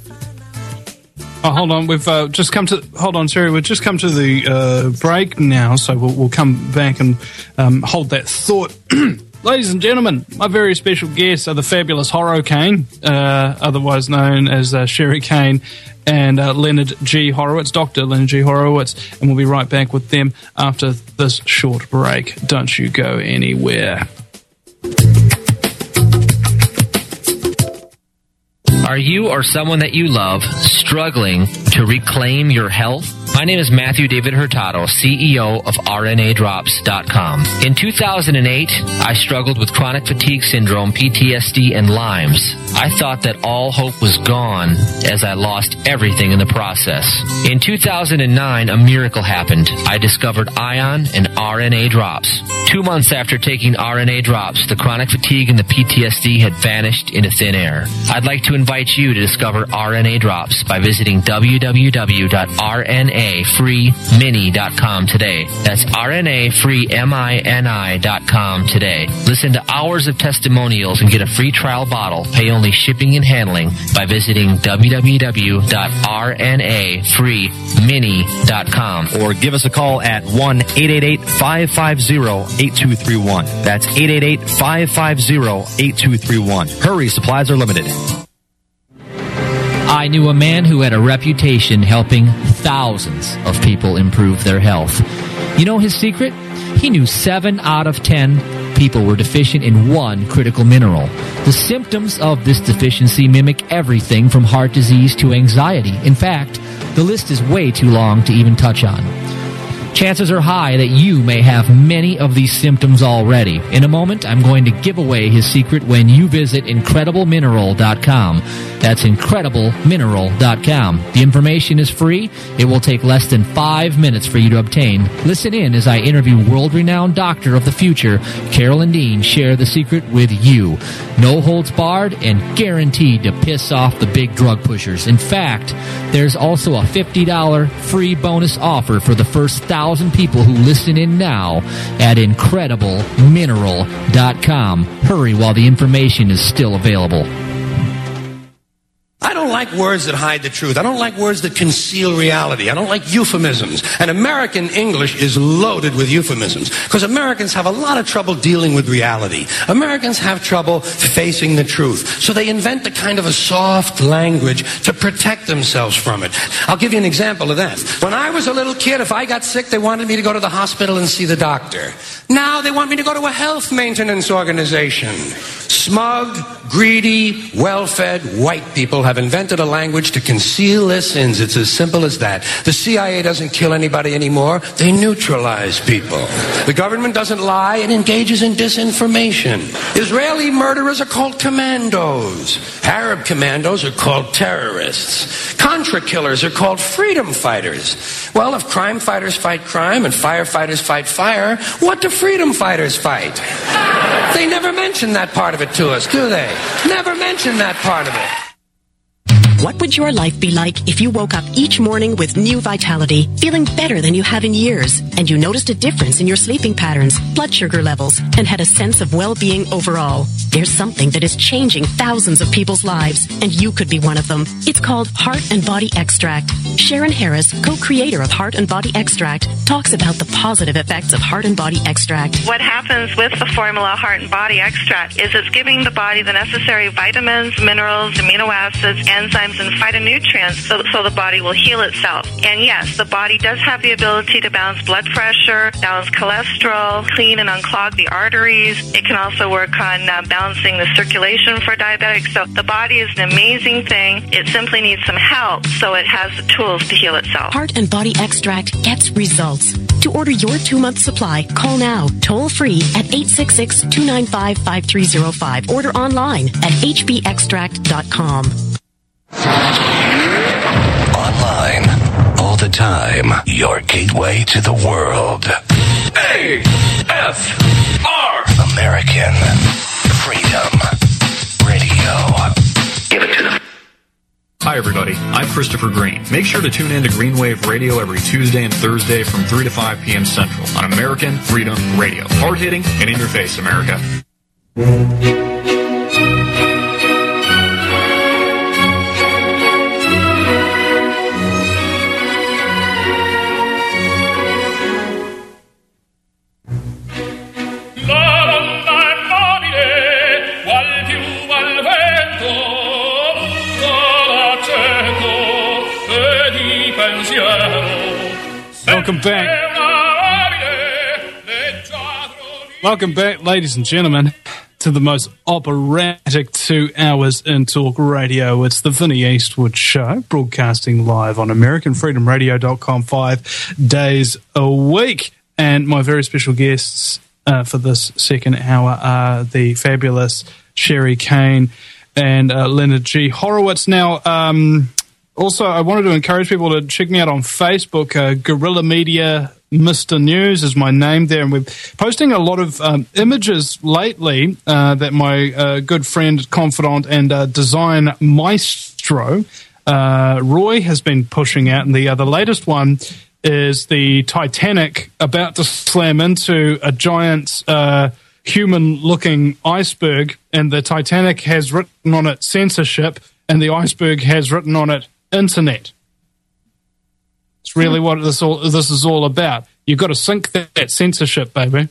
oh, hold on. We've uh, just come to... Hold on, Sherry. We've just come to the uh, break now, so we'll, we'll come back and um, hold that thought. Ladies and gentlemen, my very special guests are the fabulous Horror Kane, uh, otherwise known as uh, Sherry Kane, and uh, Leonard G. Horowitz, Doctor Leonard G. Horowitz, and we'll be right back with them after this short break. Don't you go anywhere. Are you or someone that you love struggling to reclaim your health? My name is Matthew David Hurtado, C E O of R N A drops dot com. In two thousand eight, I struggled with chronic fatigue syndrome, P T S D, and Lyme's. I thought that all hope was gone as I lost everything in the process. In two thousand nine, a miracle happened. I discovered Ion and R N A drops. Two months after taking R N A drops, the chronic fatigue and the P T S D had vanished into thin air. I'd like to invite you to discover R N A drops by visiting w w w dot r n a free mini dot com today. That's R N A free mini dot com today. Listen to hours of testimonials and get a free trial bottle. Pay only shipping and handling by visiting w w w dot r n a free mini dot com or give us a call at one eight eight eight, five five zero, eight two three one. That's eight eight eight, five five zero, eight two three one. Hurry, supplies are limited. I knew a man who had a reputation helping thousands of people improve their health. You know his secret? He knew seven out of ten people were deficient in one critical mineral. The symptoms of this deficiency mimic everything from heart disease to anxiety. In fact, the list is way too long to even touch on. Chances are high that you may have many of these symptoms already. In a moment, I'm going to give away his secret when you visit incredible mineral dot com. That's incredible mineral dot com. The information is free. It will take less than five minutes for you to obtain. Listen in as I interview world-renowned doctor of the future, Carolyn Dean, share the secret with you. No holds barred and guaranteed to piss off the big drug pushers. In fact, there's also a fifty dollars free bonus offer for the first thousand people who listen in now at incredible mineral dot com. Hurry while the information is still available. I don't like words that hide the truth. I don't like words that conceal reality. I don't like euphemisms. And American English is loaded with euphemisms because Americans have a lot of trouble dealing with reality. Americans have trouble facing the truth. So they invent a kind of a soft language to protect themselves from it. I'll give you an example of that. When I was a little kid, if I got sick, they wanted me to go to the hospital and see the doctor. Now they want me to go to a health maintenance organization. Smug, greedy, well-fed white people have invented a language to conceal their sins. It's as simple as that. The C I A doesn't kill anybody anymore. They neutralize people. The government doesn't lie. It engages in disinformation. Israeli murderers are called commandos. Arab commandos are called terrorists. Contra killers are called freedom fighters. Well, if crime fighters fight crime and firefighters fight fire, what do freedom fighters fight? They never mention that part of it to us, do they? Never mention that part of it. What would your life be like if you woke up each morning with new vitality, feeling better than you have in years, and you noticed a difference in your sleeping patterns, blood sugar levels, and had a sense of well-being overall? There's something that is changing thousands of people's lives, and you could be one of them. It's called Heart and Body Extract. Sharon Harris, co-creator of Heart and Body Extract, talks about the positive effects of Heart and Body Extract. What happens with the formula Heart and Body Extract is it's giving the body the necessary vitamins, minerals, amino acids, enzymes, and phytonutrients so, so the body will heal itself. And yes, the body does have the ability to balance blood pressure, balance cholesterol, clean and unclog the arteries. It can also work on uh, balancing the circulation for diabetics. So the body is an amazing thing. It simply needs some help so it has the tools to heal itself. Heart and Body Extract gets results. To order your two-month supply, call now, toll-free at eight six six, two nine five, five three zero five. Order online at h b extract dot com. Online, all the time, your gateway to the world. A F R American Freedom Radio. Give it to them. Hi, everybody. I'm Christopher Green. Make sure to tune in to Greenwave Radio every Tuesday and Thursday from three to five p.m. Central on American Freedom Radio. Hard-hitting and in your face, America. Welcome back. Welcome back, ladies and gentlemen, to the most operatic two hours in talk radio. It's the Vinnie Eastwood Show, broadcasting live on American Freedom Radio dot com five days a week. And my very special guests uh, for this second hour are the fabulous Sherry Kane and uh, Leonard G. Horowitz. Now, um... also, I wanted to encourage people to check me out on Facebook. Uh, Guerrilla Media Mister News is my name there. And we're posting a lot of um, images lately uh, that my uh, good friend, confidant, and uh, design maestro, uh, Roy, has been pushing out. And the, uh, the latest one is the Titanic about to slam into a giant uh, human-looking iceberg. And the Titanic has written on it censorship, and the iceberg has written on it internet. It's really what this all this is all about. You've got to sink that, that censorship, baby.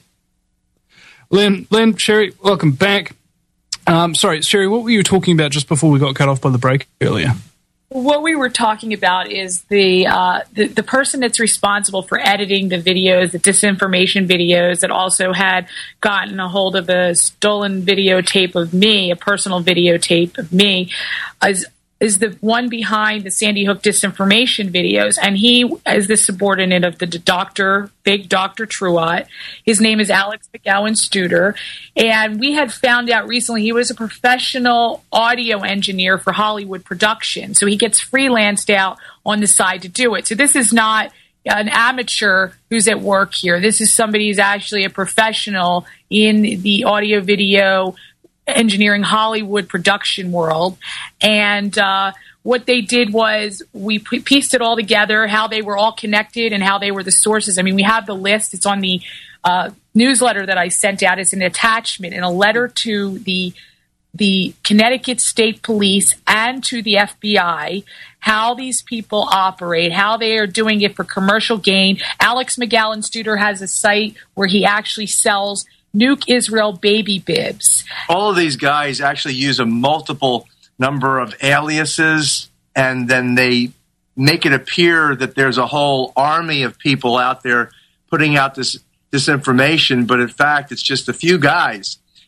Len, Len, Sherry, welcome back. Um, sorry, Sherry, what were you talking about just before we got cut off by the break earlier? What we were talking about is the, uh, the the person that's responsible for editing the videos, the disinformation videos, that also had gotten a hold of a stolen videotape of me, a personal videotape of me, is is the one behind the Sandy Hook disinformation videos, and he is the subordinate of the doctor, big Doctor Truott. His name is Alex McGowan Studer, and we had found out recently he was a professional audio engineer for Hollywood production, so he gets freelanced out on the side to do it. So this is not an amateur who's at work here. This is somebody who's actually a professional in the audio video engineering Hollywood production world. And uh, what they did was we pieced it all together, how they were all connected and how they were the sources. I mean, we have the list. It's on the uh, newsletter that I sent out. It's an attachment in a letter to the the Connecticut State Police and to the F B I, how these people operate, how they are doing it for commercial gain. Alex McGowan Studer has a site where he actually sells Nuke Israel baby bibs. All of these guys actually use a multiple number of aliases, and then they make it appear that there's a whole army of people out there putting out this, this information, but in fact, it's just a few guys.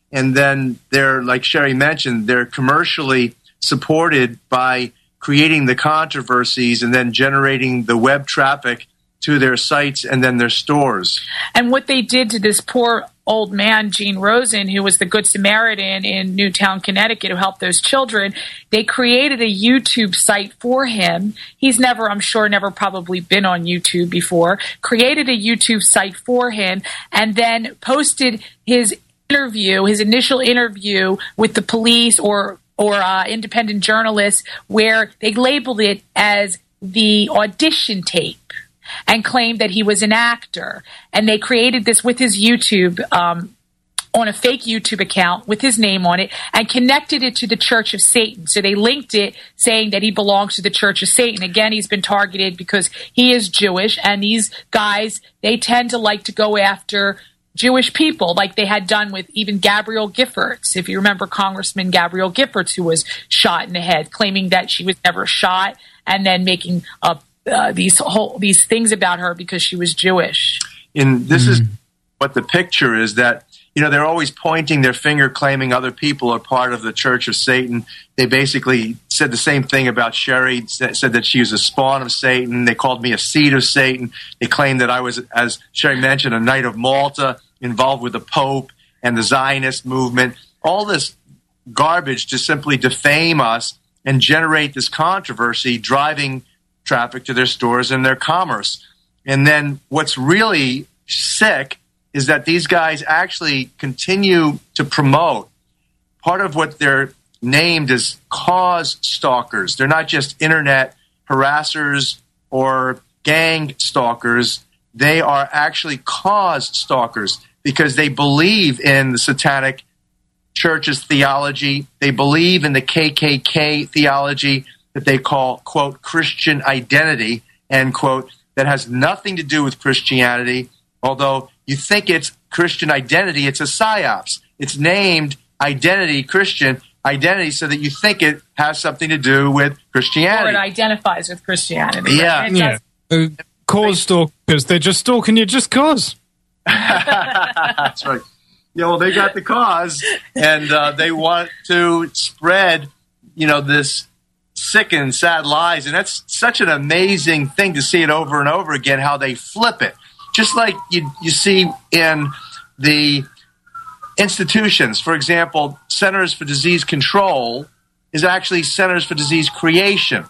and then they're, like Sherry mentioned, they're commercially supported by creating the controversies and then generating the web traffic to their sites and then their stores. And what they did to this poor old man, Gene Rosen, who was the Good Samaritan in Newtown, Connecticut, who helped those children, they created a YouTube site for him. He's never, I'm sure, never probably been on YouTube before, created a YouTube site for him, and then posted his interview, his initial interview with the police or or uh, independent journalists, where they labeled it as the audition tape and claimed that he was an actor. And they created this with his YouTube, um, on a fake YouTube account with his name on it, and connected it to the Church of Satan. So they linked it saying that he belongs to the Church of Satan. Again, he's been targeted because he is Jewish, and these guys, they tend to like to go after Jewish people, like they had done with even Gabrielle Giffords. If you remember Congressman Gabrielle Giffords, who was shot in the head, claiming that she was never shot, and then making up uh, these whole these things about her because she was Jewish. And this mm. is what the picture is, that, you know, they're always pointing their finger, claiming other people are part of the Church of Satan. They basically said the same thing about Sherry, said that she was a spawn of Satan. They called me a seed of Satan. They claimed that I was, as Sherry mentioned, a Knight of Malta, involved with the Pope and the Zionist movement. All this garbage to simply defame us and generate this controversy, driving traffic to their stores and their commerce. And then what's really sick is that these guys actually continue to promote part of what they're named as cause stalkers. They're not just internet harassers or gang stalkers. They are actually cause stalkers, because they believe in the Satanic Church's theology. They believe in the K K K theology that they call, quote, Christian identity, end quote, that has nothing to do with Christianity. Although you think it's Christian identity, it's a psyops. It's named Identity, Christian Identity, so that you think it has something to do with Christianity. Or it identifies with Christianity. Yeah. Right? Yeah. Uh, cause stalkers. They're just stalking you just cause. That's right. Yeah, well, they got the cause, and uh, they want to spread, you know, this sick and sad lies. And that's such an amazing thing to see it over and over again, how they flip it. Just like you, you see in the institutions. For example, Centers for Disease Control is actually Centers for Disease Creation.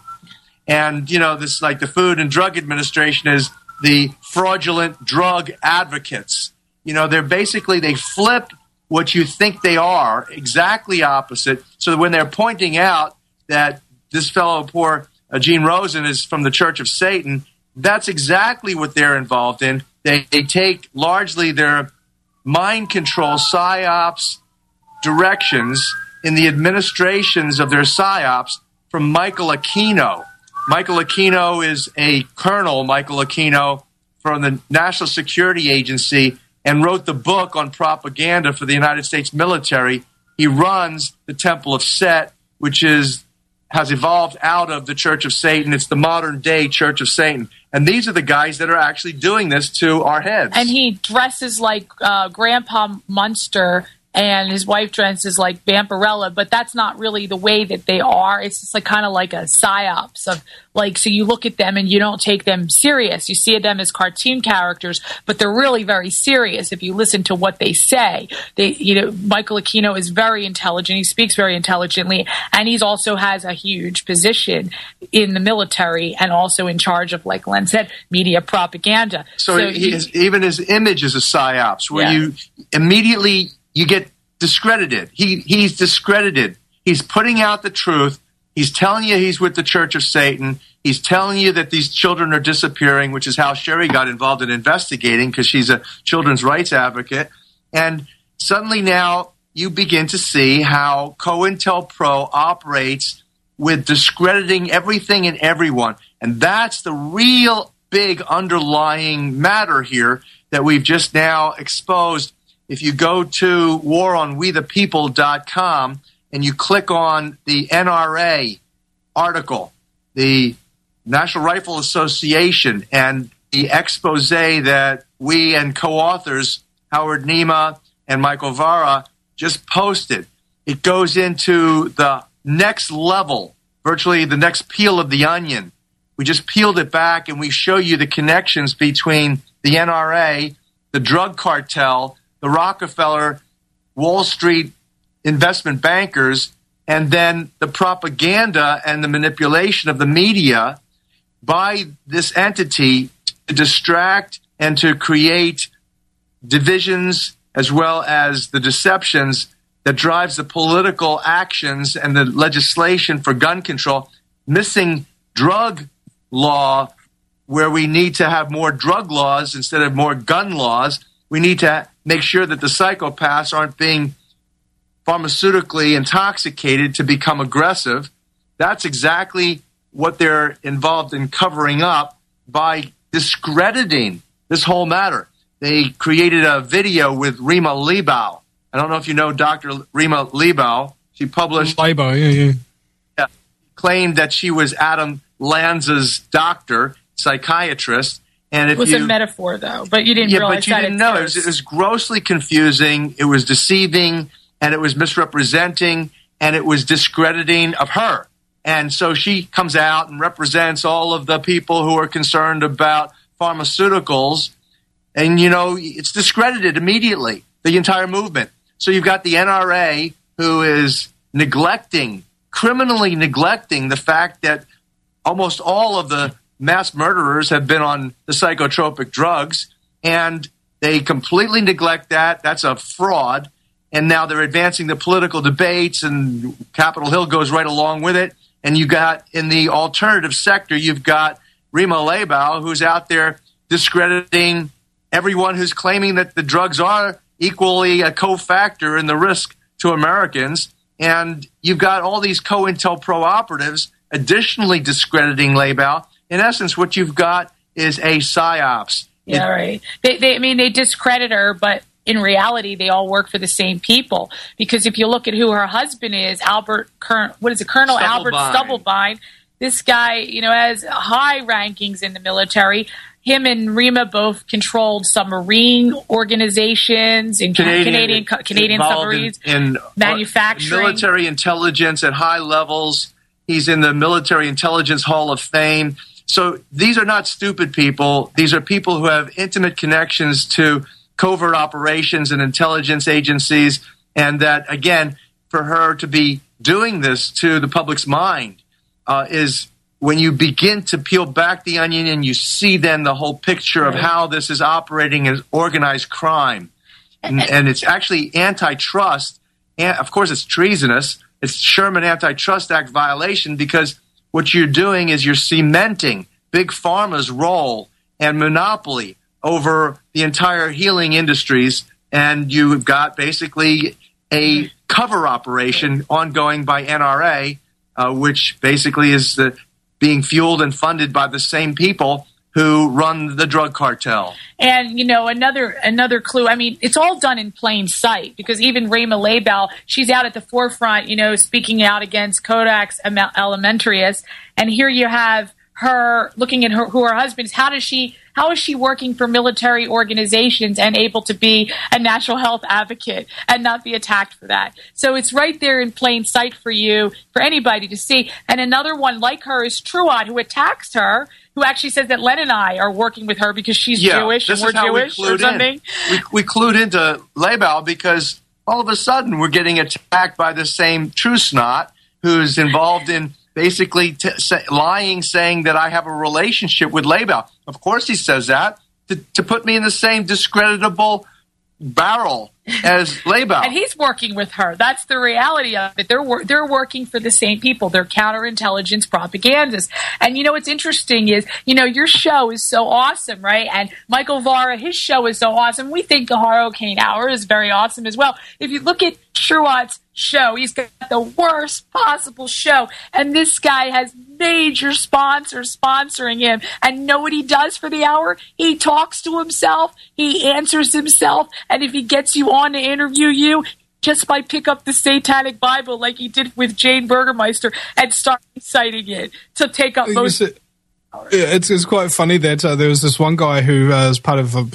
And, you know, this, like the Food and Drug Administration, is the fraudulent drug advocates. You know, they're basically, they flip what you think they are, exactly opposite. So that when they're pointing out that this fellow, poor uh, Gene Rosen, is from the Church of Satan, that's exactly what they're involved in. They, they take largely their mind control psyops directions in the administrations of their psyops from Michael Aquino. Michael Aquino is a colonel, Michael Aquino, from the National Security Agency, and wrote the book on propaganda for the United States military. He runs the Temple of Set, which is has evolved out of the Church of Satan. It's the modern-day Church of Satan. And these are the guys that are actually doing this to our heads. And he dresses like uh, Grandpa Munster, and his wife dresses like Vampirella, but that's not really the way that they are. It's just like kind of like a psyops of like, so you look at them and you don't take them serious. You see them as cartoon characters, but they're really very serious if you listen to what they say. They, you know, Michael Aquino is very intelligent. He speaks very intelligently, and he's also has a huge position in the military and also in charge of, like Len said, media propaganda. So, so he, his, even his image is a psyops, where yeah. you immediately you get discredited. He he's discredited. He's putting out the truth. He's telling you he's with the Church of Satan. He's telling you that these children are disappearing, which is how Sherry got involved in investigating, because she's a children's rights advocate. And suddenly now you begin to see how COINTELPRO operates with discrediting everything and everyone. And that's the real big underlying matter here that we've just now exposed. If you go to war on we the people dot com and you click on the N R A article, the National Rifle Association, and the expose that we and co-authors, Howard Nima and Michael Vara, just posted. It goes into the next level, virtually the next peel of the onion. We just peeled it back, and we show you the connections between the N R A, the drug cartel, the Rockefeller, Wall Street investment bankers, and then the propaganda and the manipulation of the media by this entity to distract and to create divisions as well as the deceptions that drives the political actions and the legislation for gun control, missing drug law where we need to have more drug laws instead of more gun laws. We need to make sure that the psychopaths aren't being pharmaceutically intoxicated to become aggressive. That's exactly what they're involved in covering up by discrediting this whole matter. They created a video with Rima Leibau. I don't know if you know Doctor Rima Leibau. She published... Leibau, yeah, yeah. yeah. Claimed that she was Adam Lanza's doctor, psychiatrist. And if it was you, a metaphor, though, but you didn't yeah, realize but you that didn't at know. It first. was, it was grossly confusing. It was deceiving, and it was misrepresenting, and it was discrediting of her. And so she comes out and represents all of the people who are concerned about pharmaceuticals. And, you know, it's discredited immediately, the entire movement. So you've got the N R A who is neglecting, criminally neglecting the fact that almost all of the mass murderers have been on the psychotropic drugs, and they completely neglect that. That's a fraud. And now they're advancing the political debates, and Capitol Hill goes right along with it. And you got in the alternative sector, you've got Rima Leibau, who's out there discrediting everyone who's claiming that the drugs are equally a cofactor in the risk to Americans. And you've got all these COINTELPRO operatives additionally discrediting Leibau. In essence, what you've got is a psyops. Yeah, It- right. They, they, I mean, they discredit her, but in reality, they all work for the same people. Because if you look at who her husband is, Albert, Kern, what is it, Colonel Albert Stubblebine, this guy, you know, has high rankings in the military. Him and Rima both controlled submarine organizations in Canadian Canadian, Canadian involved submarines, in, in manufacturing. military intelligence at high levels. He's in the Military Intelligence Hall of Fame. So these are not stupid people. These are people who have intimate connections to covert operations and intelligence agencies. And that, again, for her to be doing this to the public's mind uh, is when you begin to peel back the onion and you see then the whole picture of how this is operating as organized crime. And, and it's actually antitrust. And of course, it's treasonous. It's Sherman Antitrust Act violation, because what you're doing is you're cementing Big Pharma's role and monopoly over the entire healing industries. And you've got basically a cover operation ongoing by N R A, uh, which basically is the being fueled and funded by the same people who run the drug cartel. And, you know, another another clue, I mean, it's all done in plain sight, because even Rima Leibau, she's out at the forefront, you know, speaking out against Codex Alimentarius. And here you have her looking at her, who her husband is. How does she, how is she working for military organizations and able to be a national health advocate and not be attacked for that? So it's right there in plain sight for you, for anybody to see. And another one like her is Truot, who attacks her, who actually says that Len and I are working with her because she's yeah, Jewish and this we're is how Jewish we or clued something. In. We, we clued into Leibau because all of a sudden we're getting attacked by the same true snot who's involved in basically t- say, lying, saying that I have a relationship with Leibau. Of course he says that, to, to put me in the same discreditable barrel as Leibau. And he's working with her. That's the reality of it. They're wor- they're working for the same people. They're counterintelligence propagandists. And you know what's interesting is, you know, your show is so awesome, right? And Michael Vara, his show is so awesome. We think the Horrocane Hour is very awesome as well. If you look at Truot's show, he's got the worst possible show. And this guy has major sponsors sponsoring him. And know what he does for the hour? He talks to himself. He answers himself. And if he gets you on to interview you, just by pick up the Satanic Bible like he did with Jane Burgermeister and start reciting it to take up most... Yeah, it's it's quite funny that uh, there was this one guy who uh, is part of uh,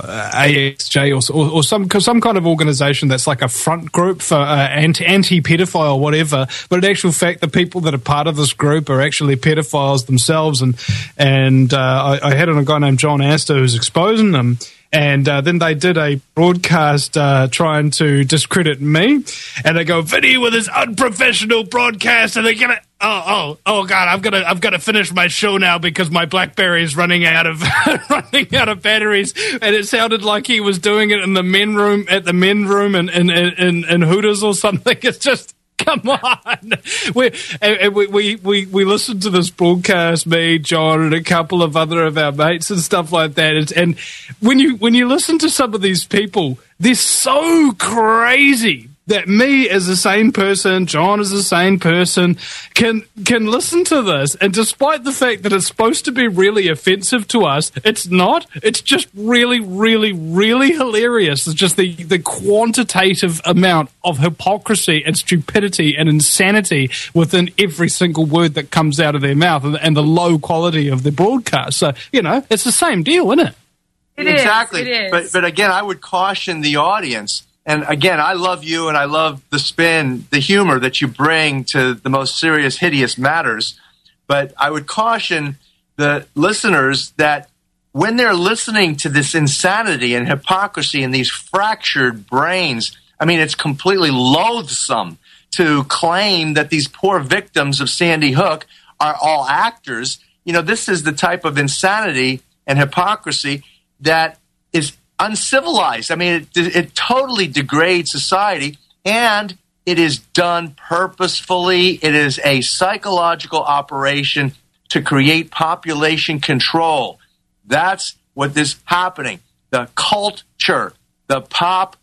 A X J or, or, or some some kind of organisation that's like a front group for uh, anti anti pedophile or whatever. But in actual fact, the people that are part of this group are actually pedophiles themselves. And and uh, I, I had a guy named John Astor who's exposing them. And uh, then they did a broadcast uh, trying to discredit me. And they go, Vinny with his unprofessional broadcast. And they get it. Oh, oh, oh, God! I've got to, I've got to finish my show now because my BlackBerry is running out of, running out of batteries. And it sounded like he was doing it in the men room, at the men room, in in in, in Hooters or something. It's just. Come on, we, and we we we we listened to this broadcast, me, John, and a couple of other of our mates and stuff like that. And, and when you when you listen to some of these people, they're so crazy that me as a sane person, John as a sane person, can can listen to this, and despite the fact that it's supposed to be really offensive to us, it's not. It's just really, really, really hilarious. It's just the, the quantitative amount of hypocrisy and stupidity and insanity within every single word that comes out of their mouth, and, and the low quality of the broadcast. So, you know, it's the same deal, isn't it? It exactly. Is, it is. But, but again, I would caution the audience. And again, I love you, and I love the spin, the humor that you bring to the most serious, hideous matters. But I would caution the listeners that when they're listening to this insanity and hypocrisy and these fractured brains, I mean, it's completely loathsome to claim that these poor victims of Sandy Hook are all actors. You know, this is the type of insanity and hypocrisy that is uncivilized. I mean, it, it totally degrades society, and it is done purposefully. It is a psychological operation to create population control. That's what is happening. The culture, the pop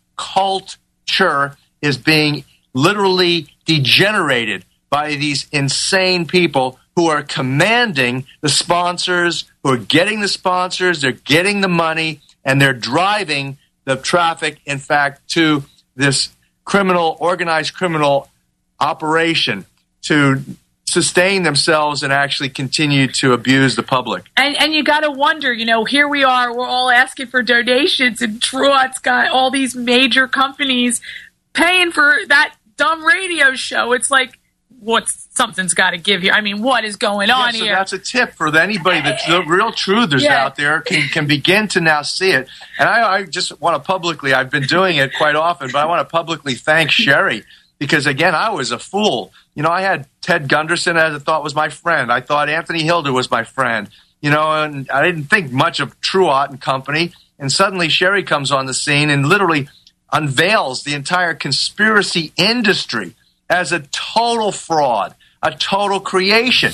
culture is being literally degenerated by these insane people who are commanding the sponsors, who are getting the sponsors, they're getting the money, and they're driving the traffic, in fact, to this criminal, organized criminal operation to sustain themselves and actually continue to abuse the public. And, and you got to wonder, you know, here we are, we're all asking for donations, and Truott's got all these major companies paying for that dumb radio show. It's like, what's something's got to give here? I mean, what is going yeah, on so here? That's a tip for anybody that's the real truthers yeah. out there can, can begin to now see it. And I, I just want to publicly, I've been doing it quite often, but I want to publicly thank Sherry because, again, I was a fool. You know, I had Ted Gunderson as I thought was my friend. I thought Anthony Hilder was my friend. You know, and I didn't think much of Truott and company. And suddenly Sherry comes on the scene and literally unveils the entire conspiracy industry as a total fraud, a total creation.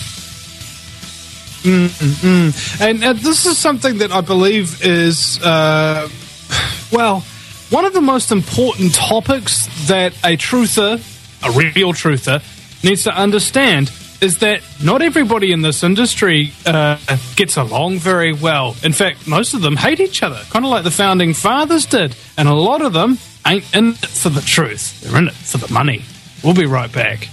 Mm-mm-mm. And uh, this is something that I believe is, uh, well, one of the most important topics that a truther, a real truther, needs to understand is that not everybody in this industry uh, gets along very well. In fact, most of them hate each other, kind of like the Founding Fathers did. And a lot of them ain't in it for the truth. They're in it for the money. We'll be right back.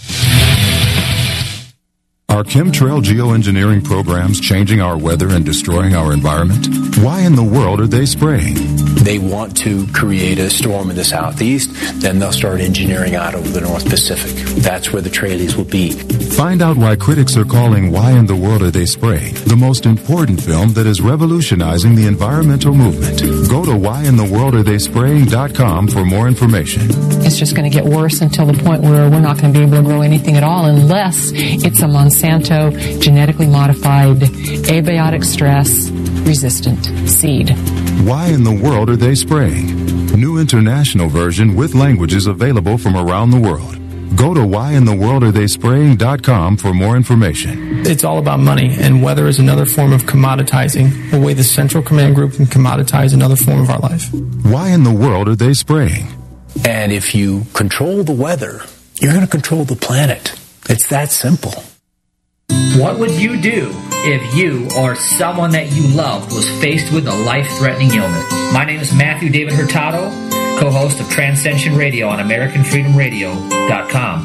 Are chemtrail geoengineering programs changing our weather and destroying our environment? Why in the world are they spraying? They want to create a storm in the southeast, then they'll start engineering out over the North Pacific. That's where the trailies will be. Find out why critics are calling Why in the World Are They Spraying the most important film that is revolutionizing the environmental movement. Go to why in the world are they spraying dot com for more information. It's just going to get worse until the point where we're not going to be able to grow anything at all unless it's a Monsanto genetically modified abiotic stress resistant seed. Why in the world are they spraying? New international version with languages available from around the world. Go to why in the world are they spraying dot com for more information. It's all about money, and weather is another form of commoditizing, a way the Central Command Group can commoditize another form of our life. Why in the world are they spraying? And if you control the weather, you're going to control the planet. It's that simple. What would you do if you or someone that you loved was faced with a life-threatening illness? My name is Matthew David Hurtado, co-host of Transcension Radio on American Freedom Radio dot com.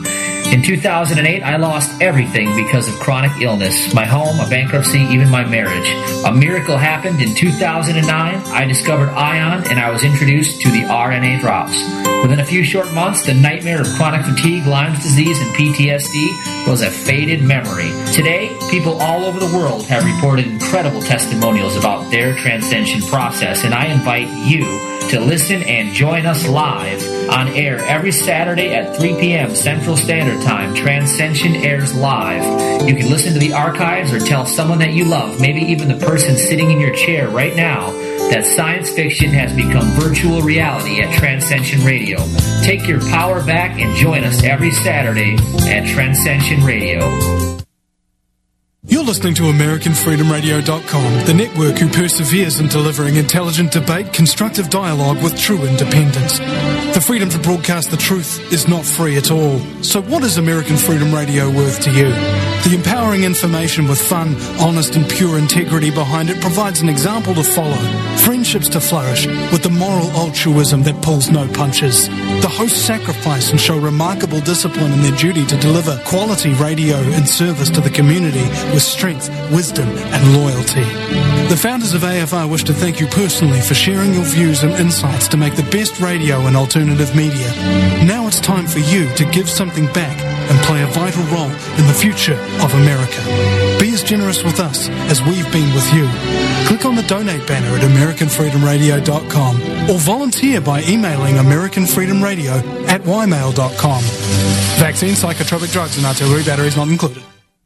In two thousand eight, I lost everything because of chronic illness. My home, a bankruptcy, even my marriage. A miracle happened in two thousand nine. I discovered Ion and I was introduced to the R N A drops. Within a few short months, the nightmare of chronic fatigue, Lyme's disease, and P T S D was a faded memory. Today, people all over the world have reported incredible testimonials about their transcension process, and I invite you to listen and join us live on air every Saturday at three p.m. Central Standard Time. Transcension airs live. You can listen to the archives or tell someone that you love, maybe even the person sitting in your chair right now, that science fiction has become virtual reality at Transcension Radio. Take your power back and join us every Saturday at Transcension Radio. You're listening to American Freedom Radio dot com, the network who perseveres in delivering intelligent debate, constructive dialogue with true independence. The freedom to broadcast the truth is not free at all. So what is American Freedom Radio worth to you? The empowering information with fun, honest and pure integrity behind it provides an example to follow, friendships to flourish, with the moral altruism that pulls no punches. The hosts sacrifice and show remarkable discipline in their duty to deliver quality radio in service to the community with strength, wisdom and loyalty. The founders of A F R wish to thank you personally for sharing your views and insights to make the best radio and alternative media. Now it's time for you to give something back and play a vital role in the future of America. Be as generous with us as we've been with you. Click on the donate banner at American Freedom Radio dot com or volunteer by emailing American Freedom Radio at y mail dot com. Vaccine, psychotropic drugs and artillery batteries not included.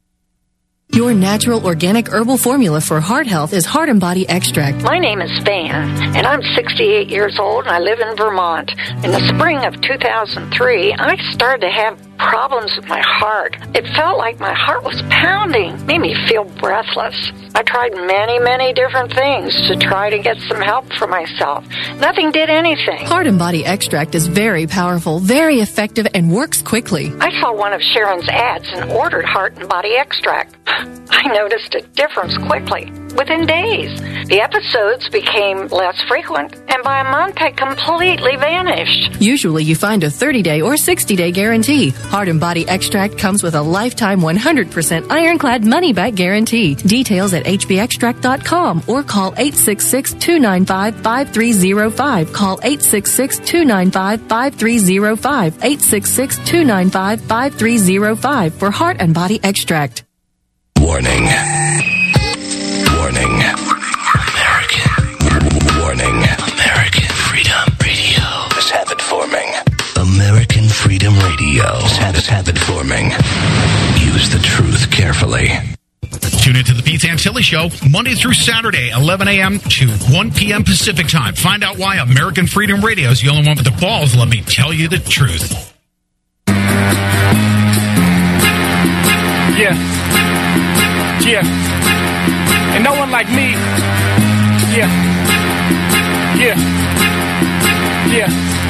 Your natural organic herbal formula for heart health is Heart and Body Extract. My name is Van, and I'm sixty-eight years old, and I live in Vermont. In the spring of two thousand three, I started to have problems with my heart. It felt like my heart was pounding, made me feel breathless. I tried many, many different things to try to get some help for myself. Nothing did anything. Heart and Body Extract is very powerful, very effective, and works quickly. I saw one of Sharon's ads and ordered Heart and Body Extract. I noticed a difference quickly, within days. The episodes became less frequent, and by a month had completely vanished. Usually you find a thirty-day or sixty-day guarantee. Heart and Body Extract comes with a lifetime one hundred percent ironclad money-back guarantee. Details at h b extract dot com or call eight six six, two nine five, five three zero five. Call eight six six, two nine five, five three zero five. eight six six, two nine five, five three zero five for Heart and Body Extract. Warning. Warning. American. Warning. American Freedom Radio is habit forming. American Freedom Radio is habit, habit forming. Use the truth carefully. Tune into the Pete Antilli Show Monday through Saturday, eleven a.m. to one p.m. Pacific Time. Find out why American Freedom Radio is the only one with the balls. Let me tell you the truth. Yeah. Yeah. And no one like me. Yeah. Yeah. Yeah.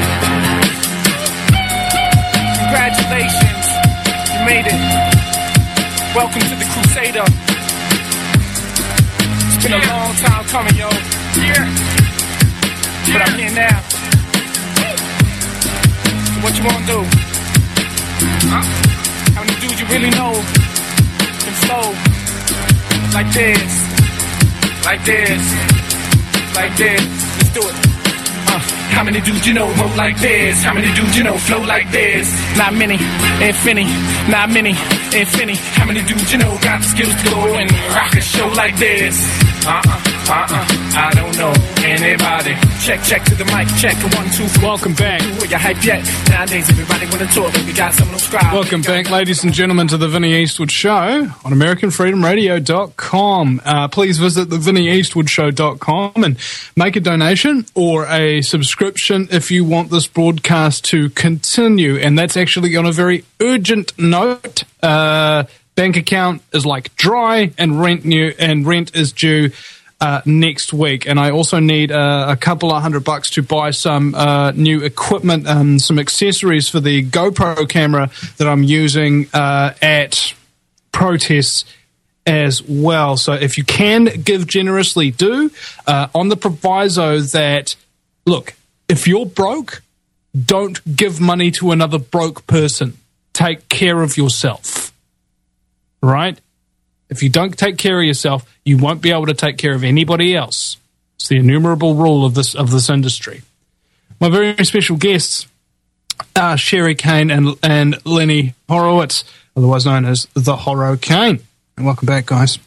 Congratulations. You made it. Welcome to the Crusader. It's been yeah. a long time coming, yo. Yeah. But yeah. I'm here now. So what you want to do? Huh? How many dudes you really know can flow like this, like this, like this? Let's do it. Uh, how many dudes you know roll like this? How many dudes you know flow like this? Not many, infinity, not many, infinity. How many dudes you know got the skills to go and rock a show like this? Uh-uh, uh-uh, I don't know anybody. Check, check to the mic, check a one, two, three. Welcome back. Were you hype yet? Nowadays everybody wanna talk, but we got some of those crowds. Welcome back, ladies and gentlemen, to the Vinnie Eastwood Show on American Freedom Radio dot com. Uh, please visit the Vinnie Eastwood Show dot com and make a donation or a subscription if you want this broadcast to continue. And that's actually on a very urgent note. Uh, bank account is like dry, and rent new and rent is due uh, next week. And I also need uh, a couple of hundred bucks to buy some uh, new equipment, um, some accessories for the GoPro camera that I'm using uh, at protests as well. So if you can give generously, do uh, on the proviso that, look, if you're broke, don't give money to another broke person. take care of yourself, right? If you don't take care of yourself, you won't be able to take care of anybody else. It's the innumerable rule of this of this industry. My very special guests are Sherry Kane and and Lenny Horowitz, otherwise known as the Horro Kane. And welcome back, guys.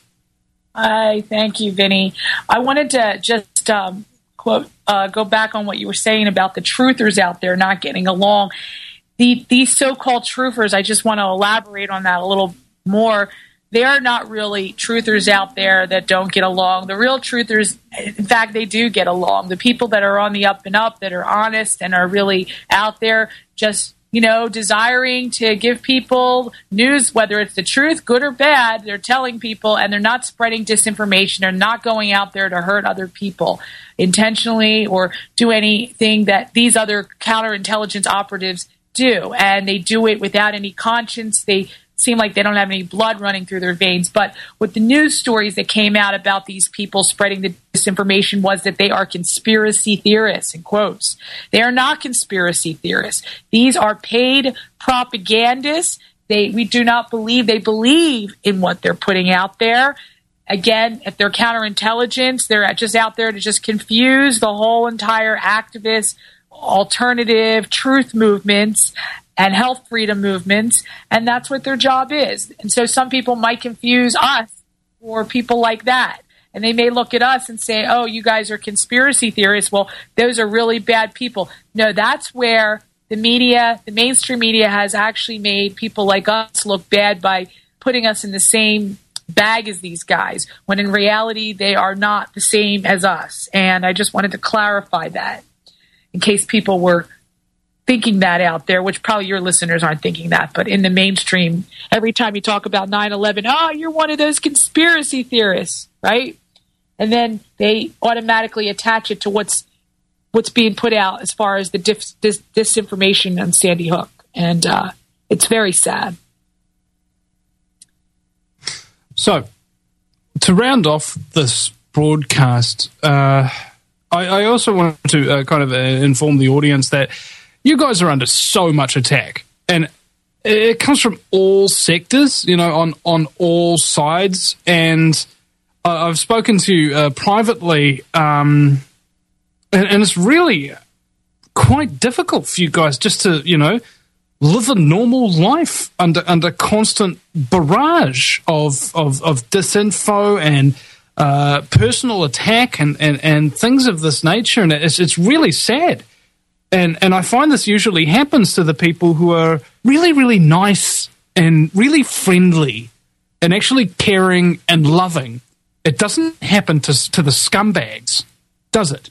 Hi, thank you, Vinny. I wanted to just um, quote uh, go back on what you were saying about the truthers out there not getting along. The, these so-called truthers, I just want to elaborate on that a little more. They are not really truthers out there that don't get along. The real truthers, in fact, they do get along. The people that are on the up and up, that are honest and are really out there just, you know, desiring to give people news, whether it's the truth, good or bad, they're telling people, and they're not spreading disinformation. They're not going out there to hurt other people intentionally or do anything that these other counterintelligence operatives do. And they do it without any conscience. They seem like they don't have any blood running through their veins. But with the news stories that came out about these people spreading the disinformation was that they are conspiracy theorists, in quotes. They are not conspiracy theorists. These are paid propagandists. They, we do not believe they believe in what they're putting out there. Again, if they're counterintelligence, they're just out there to just confuse the whole entire activist, alternative, truth movements and health freedom movements, and that's what their job is. And so some people might confuse us for people like that. And they may look at us and say, oh, you guys are conspiracy theorists. Well, those are really bad people. No, that's where the media, the mainstream media, has actually made people like us look bad by putting us in the same bag as these guys, when in reality they are not the same as us. And I just wanted to clarify that in case people were thinking that out there, which probably your listeners aren't thinking that, but in the mainstream, every time you talk about nine eleven, oh, you're one of those conspiracy theorists, right? And then they automatically attach it to what's what's being put out as far as the dis- dis- disinformation on Sandy Hook. And uh, it's very sad. So, to round off this broadcast, uh, I, I also want to uh, kind of uh, inform the audience that you guys are under so much attack, and it comes from all sectors, you know, on, on all sides. And uh, I've spoken to you uh, privately, um, and, and it's really quite difficult for you guys just to, you know, live a normal life under under constant barrage of of, of disinfo and uh, personal attack and, and, and things of this nature, and it's it's really sad. And and I find this usually happens to the people who are really, really nice and really friendly and actually caring and loving. It doesn't happen to to the scumbags, does it?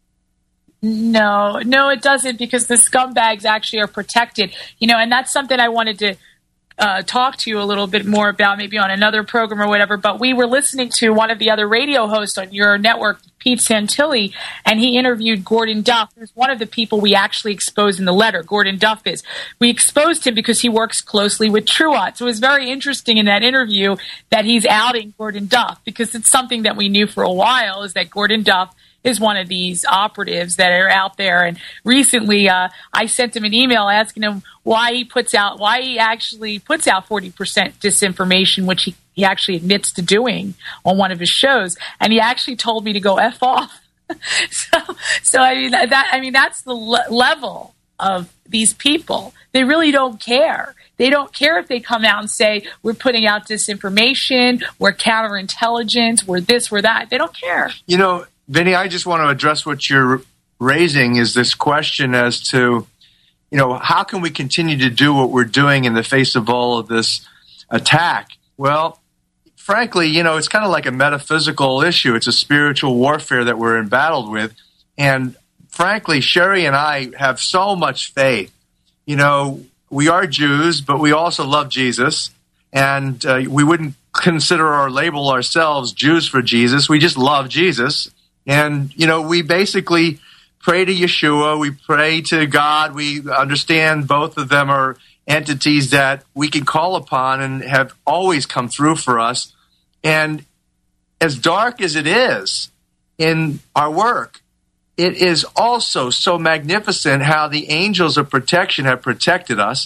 No, no, it doesn't, because the scumbags actually are protected. You know, and that's something I wanted to uh, talk to you a little bit more about, maybe on another program or whatever. But we were listening to one of the other radio hosts on your network, Pete Santilli, and he interviewed Gordon Duff, who's one of the people we actually exposed in the letter. Gordon Duff is. We exposed him because he works closely with Truott. So it was very interesting in that interview that he's outing Gordon Duff, because it's something that we knew for a while, is that Gordon Duff is one of these operatives that are out there. And recently uh, I sent him an email asking him why he puts out, why he actually puts out forty percent disinformation, which he, he actually admits to doing on one of his shows. And he actually told me to go F off. so, so I mean, that, I mean, that's the le- level of these people. They really don't care. They don't care if they come out and say, we're putting out disinformation, we're counterintelligence, we're this, we're that. They don't care. You know, Vinny, I just want to address what you're raising, is this question as to, you know, how can we continue to do what we're doing in the face of all of this attack? Well, frankly, you know, it's kind of like a metaphysical issue. It's a spiritual warfare that we're embattled with. And frankly, Sherry and I have so much faith. You know, we are Jews, but we also love Jesus. And uh, we wouldn't consider or label ourselves Jews for Jesus. We just love Jesus. And, you know, we basically pray to Yeshua, we pray to God, we understand both of them are entities that we can call upon and have always come through for us. And as dark as it is in our work, it is also so magnificent how the angels of protection have protected us.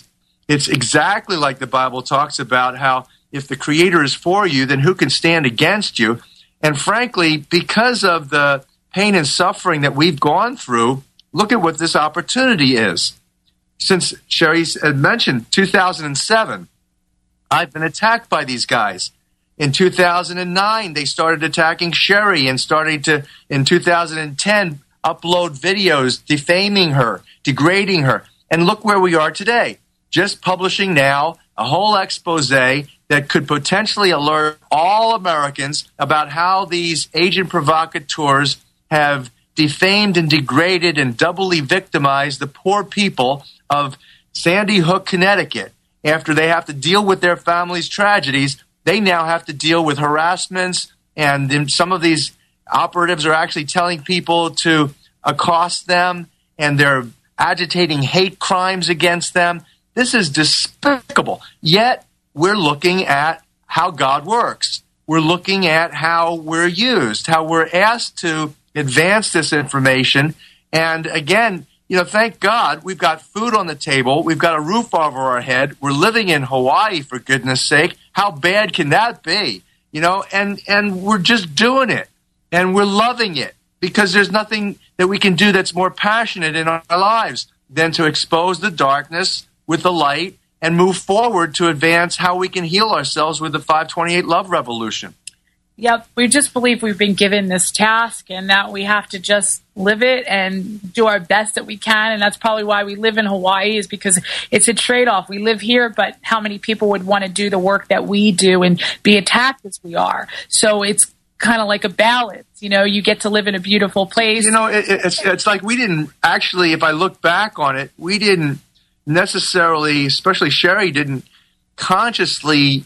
It's exactly like the Bible talks about how if the Creator is for you, then who can stand against you? And frankly, because of the pain and suffering that we've gone through, look at what this opportunity is. Since Sherry had mentioned two thousand seven, I've been attacked by these guys. In two thousand nine, they started attacking Sherry and started to, in two thousand ten, upload videos defaming her, degrading her. And look where we are today. Just publishing now a whole expose that could potentially alert all Americans about how these agent provocateurs have defamed and degraded and doubly victimized the poor people of Sandy Hook, Connecticut. After they have to deal with their families' tragedies, they now have to deal with harassments, and then some of these operatives are actually telling people to accost them, and they're agitating hate crimes against them. This is despicable. Yet, we're looking at how God works. We're looking at how we're used, how we're asked to advance this information. And again, you know, thank God we've got food on the table. We've got a roof over our head. We're living in Hawaii, for goodness sake. How bad can that be? You know, and, and we're just doing it. And we're loving it because there's nothing that we can do that's more passionate in our lives than to expose the darkness with the light and move forward to advance how we can heal ourselves with the five twenty-eight Love Revolution. Yep, we just believe we've been given this task and that we have to just live it and do our best that we can. And that's probably why we live in Hawaii, is because it's a trade-off. We live here, but how many people would want to do the work that we do and be attacked as we are? So it's kind of like a balance. You know, you get to live in a beautiful place. You know, it, it's, it's like we didn't actually, if I look back on it, we didn't necessarily, especially Sherry, didn't consciously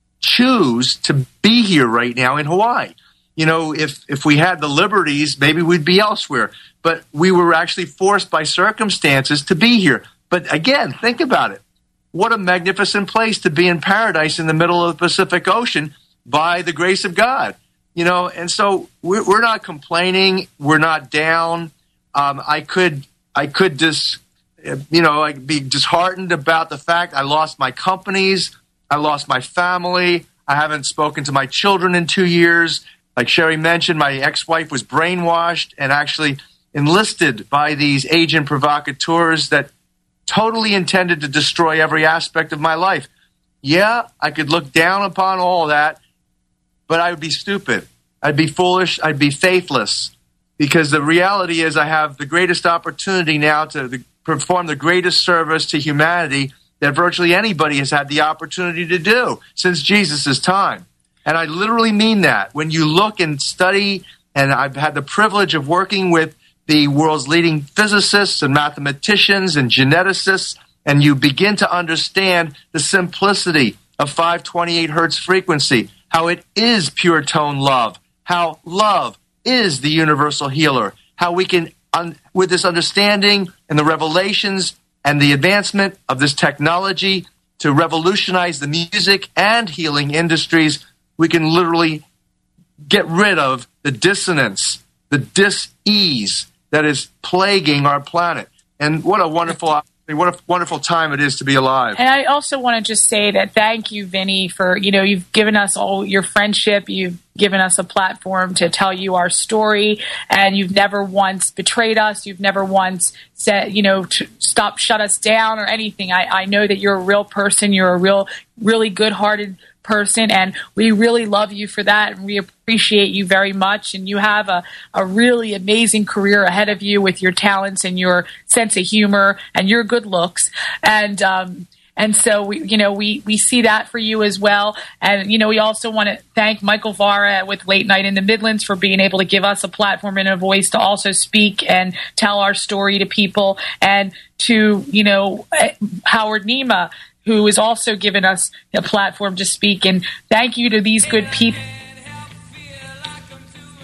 choose to be here right now in Hawaii. You know, if if we had the liberties, maybe we'd be elsewhere. But we were actually forced by circumstances to be here. But again, think about it. What a magnificent place to be in paradise in the middle of the Pacific Ocean by the grace of God. You know, and so we're, we're not complaining. We're not down. Um, I could, I could just, you know, like be disheartened about the fact I lost my companies. I lost my family. I haven't spoken to my children in two years. Like Sherry mentioned, my ex-wife was brainwashed and actually enlisted by these agent provocateurs that totally intended to destroy every aspect of my life. Yeah, I could look down upon all that, but I would be stupid. I'd be foolish. I'd be faithless, because the reality is I have the greatest opportunity now to perform the greatest service to humanity that virtually anybody has had the opportunity to do since Jesus' time. And I literally mean that. When you look and study, and I've had the privilege of working with the world's leading physicists and mathematicians and geneticists, and you begin to understand the simplicity of five twenty-eight hertz frequency, how it is pure tone love, how love is the universal healer, how we can, un- with this understanding and the revelations and the advancement of this technology to revolutionize the music and healing industries, we can literally get rid of the dissonance, the dis-ease that is plaguing our planet. And what a wonderful, what a wonderful time it is to be alive. And I also want to just say that thank you, Vinny, for, you know, you've given us all your friendship. You've given us a platform to tell you our story, and you've never once betrayed us. You've never once said, you know, to stop, shut us down or anything. I, I know that you're a real person. You're a real, really good-hearted person, and we really love you for that, and we appreciate you very much. And you have a, a really amazing career ahead of you with your talents and your sense of humor and your good looks. And um, and so we, you know, we we see that for you as well. And you know, we also want to thank Michael Vara with Late Night in the Midlands for being able to give us a platform and a voice to also speak and tell our story to people, and to, you know, Howard Nima, who has also given us a platform to speak. And thank you to these good people.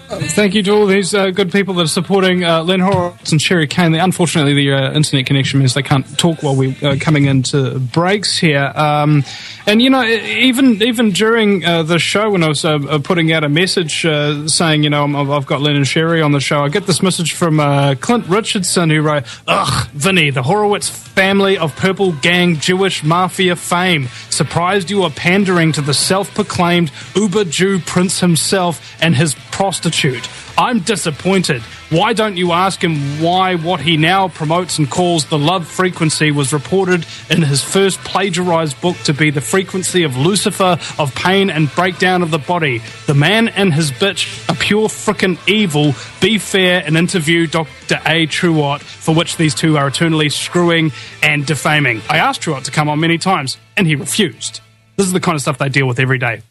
Thank you to all these uh, good people that are supporting uh, Len Horowitz and Sherry Kane. Unfortunately, the uh, internet connection means they can't talk while we're uh, coming into breaks here. Um, and, you know, even even during uh, the show, when I was uh, putting out a message uh, saying, you know, I'm, I've got Len and Sherry on the show, I get this message from uh, Clint Richardson, who wrote, "Ugh, Vinny, the Horowitz family of Purple Gang Jewish Mafia fame. Surprised you are pandering to the self-proclaimed Uber Jew prince himself and his prostitute. I'm disappointed. Why don't you ask him why what he now promotes and calls the love frequency was reported in his first plagiarized book to be the frequency of Lucifer, of pain and breakdown of the body? The man and his bitch are pure frickin' evil. Be fair and interview Doctor A. Truott, for which these two are eternally screwing and defaming." I asked Truott to come on many times, and he refused. This is the kind of stuff they deal with every day.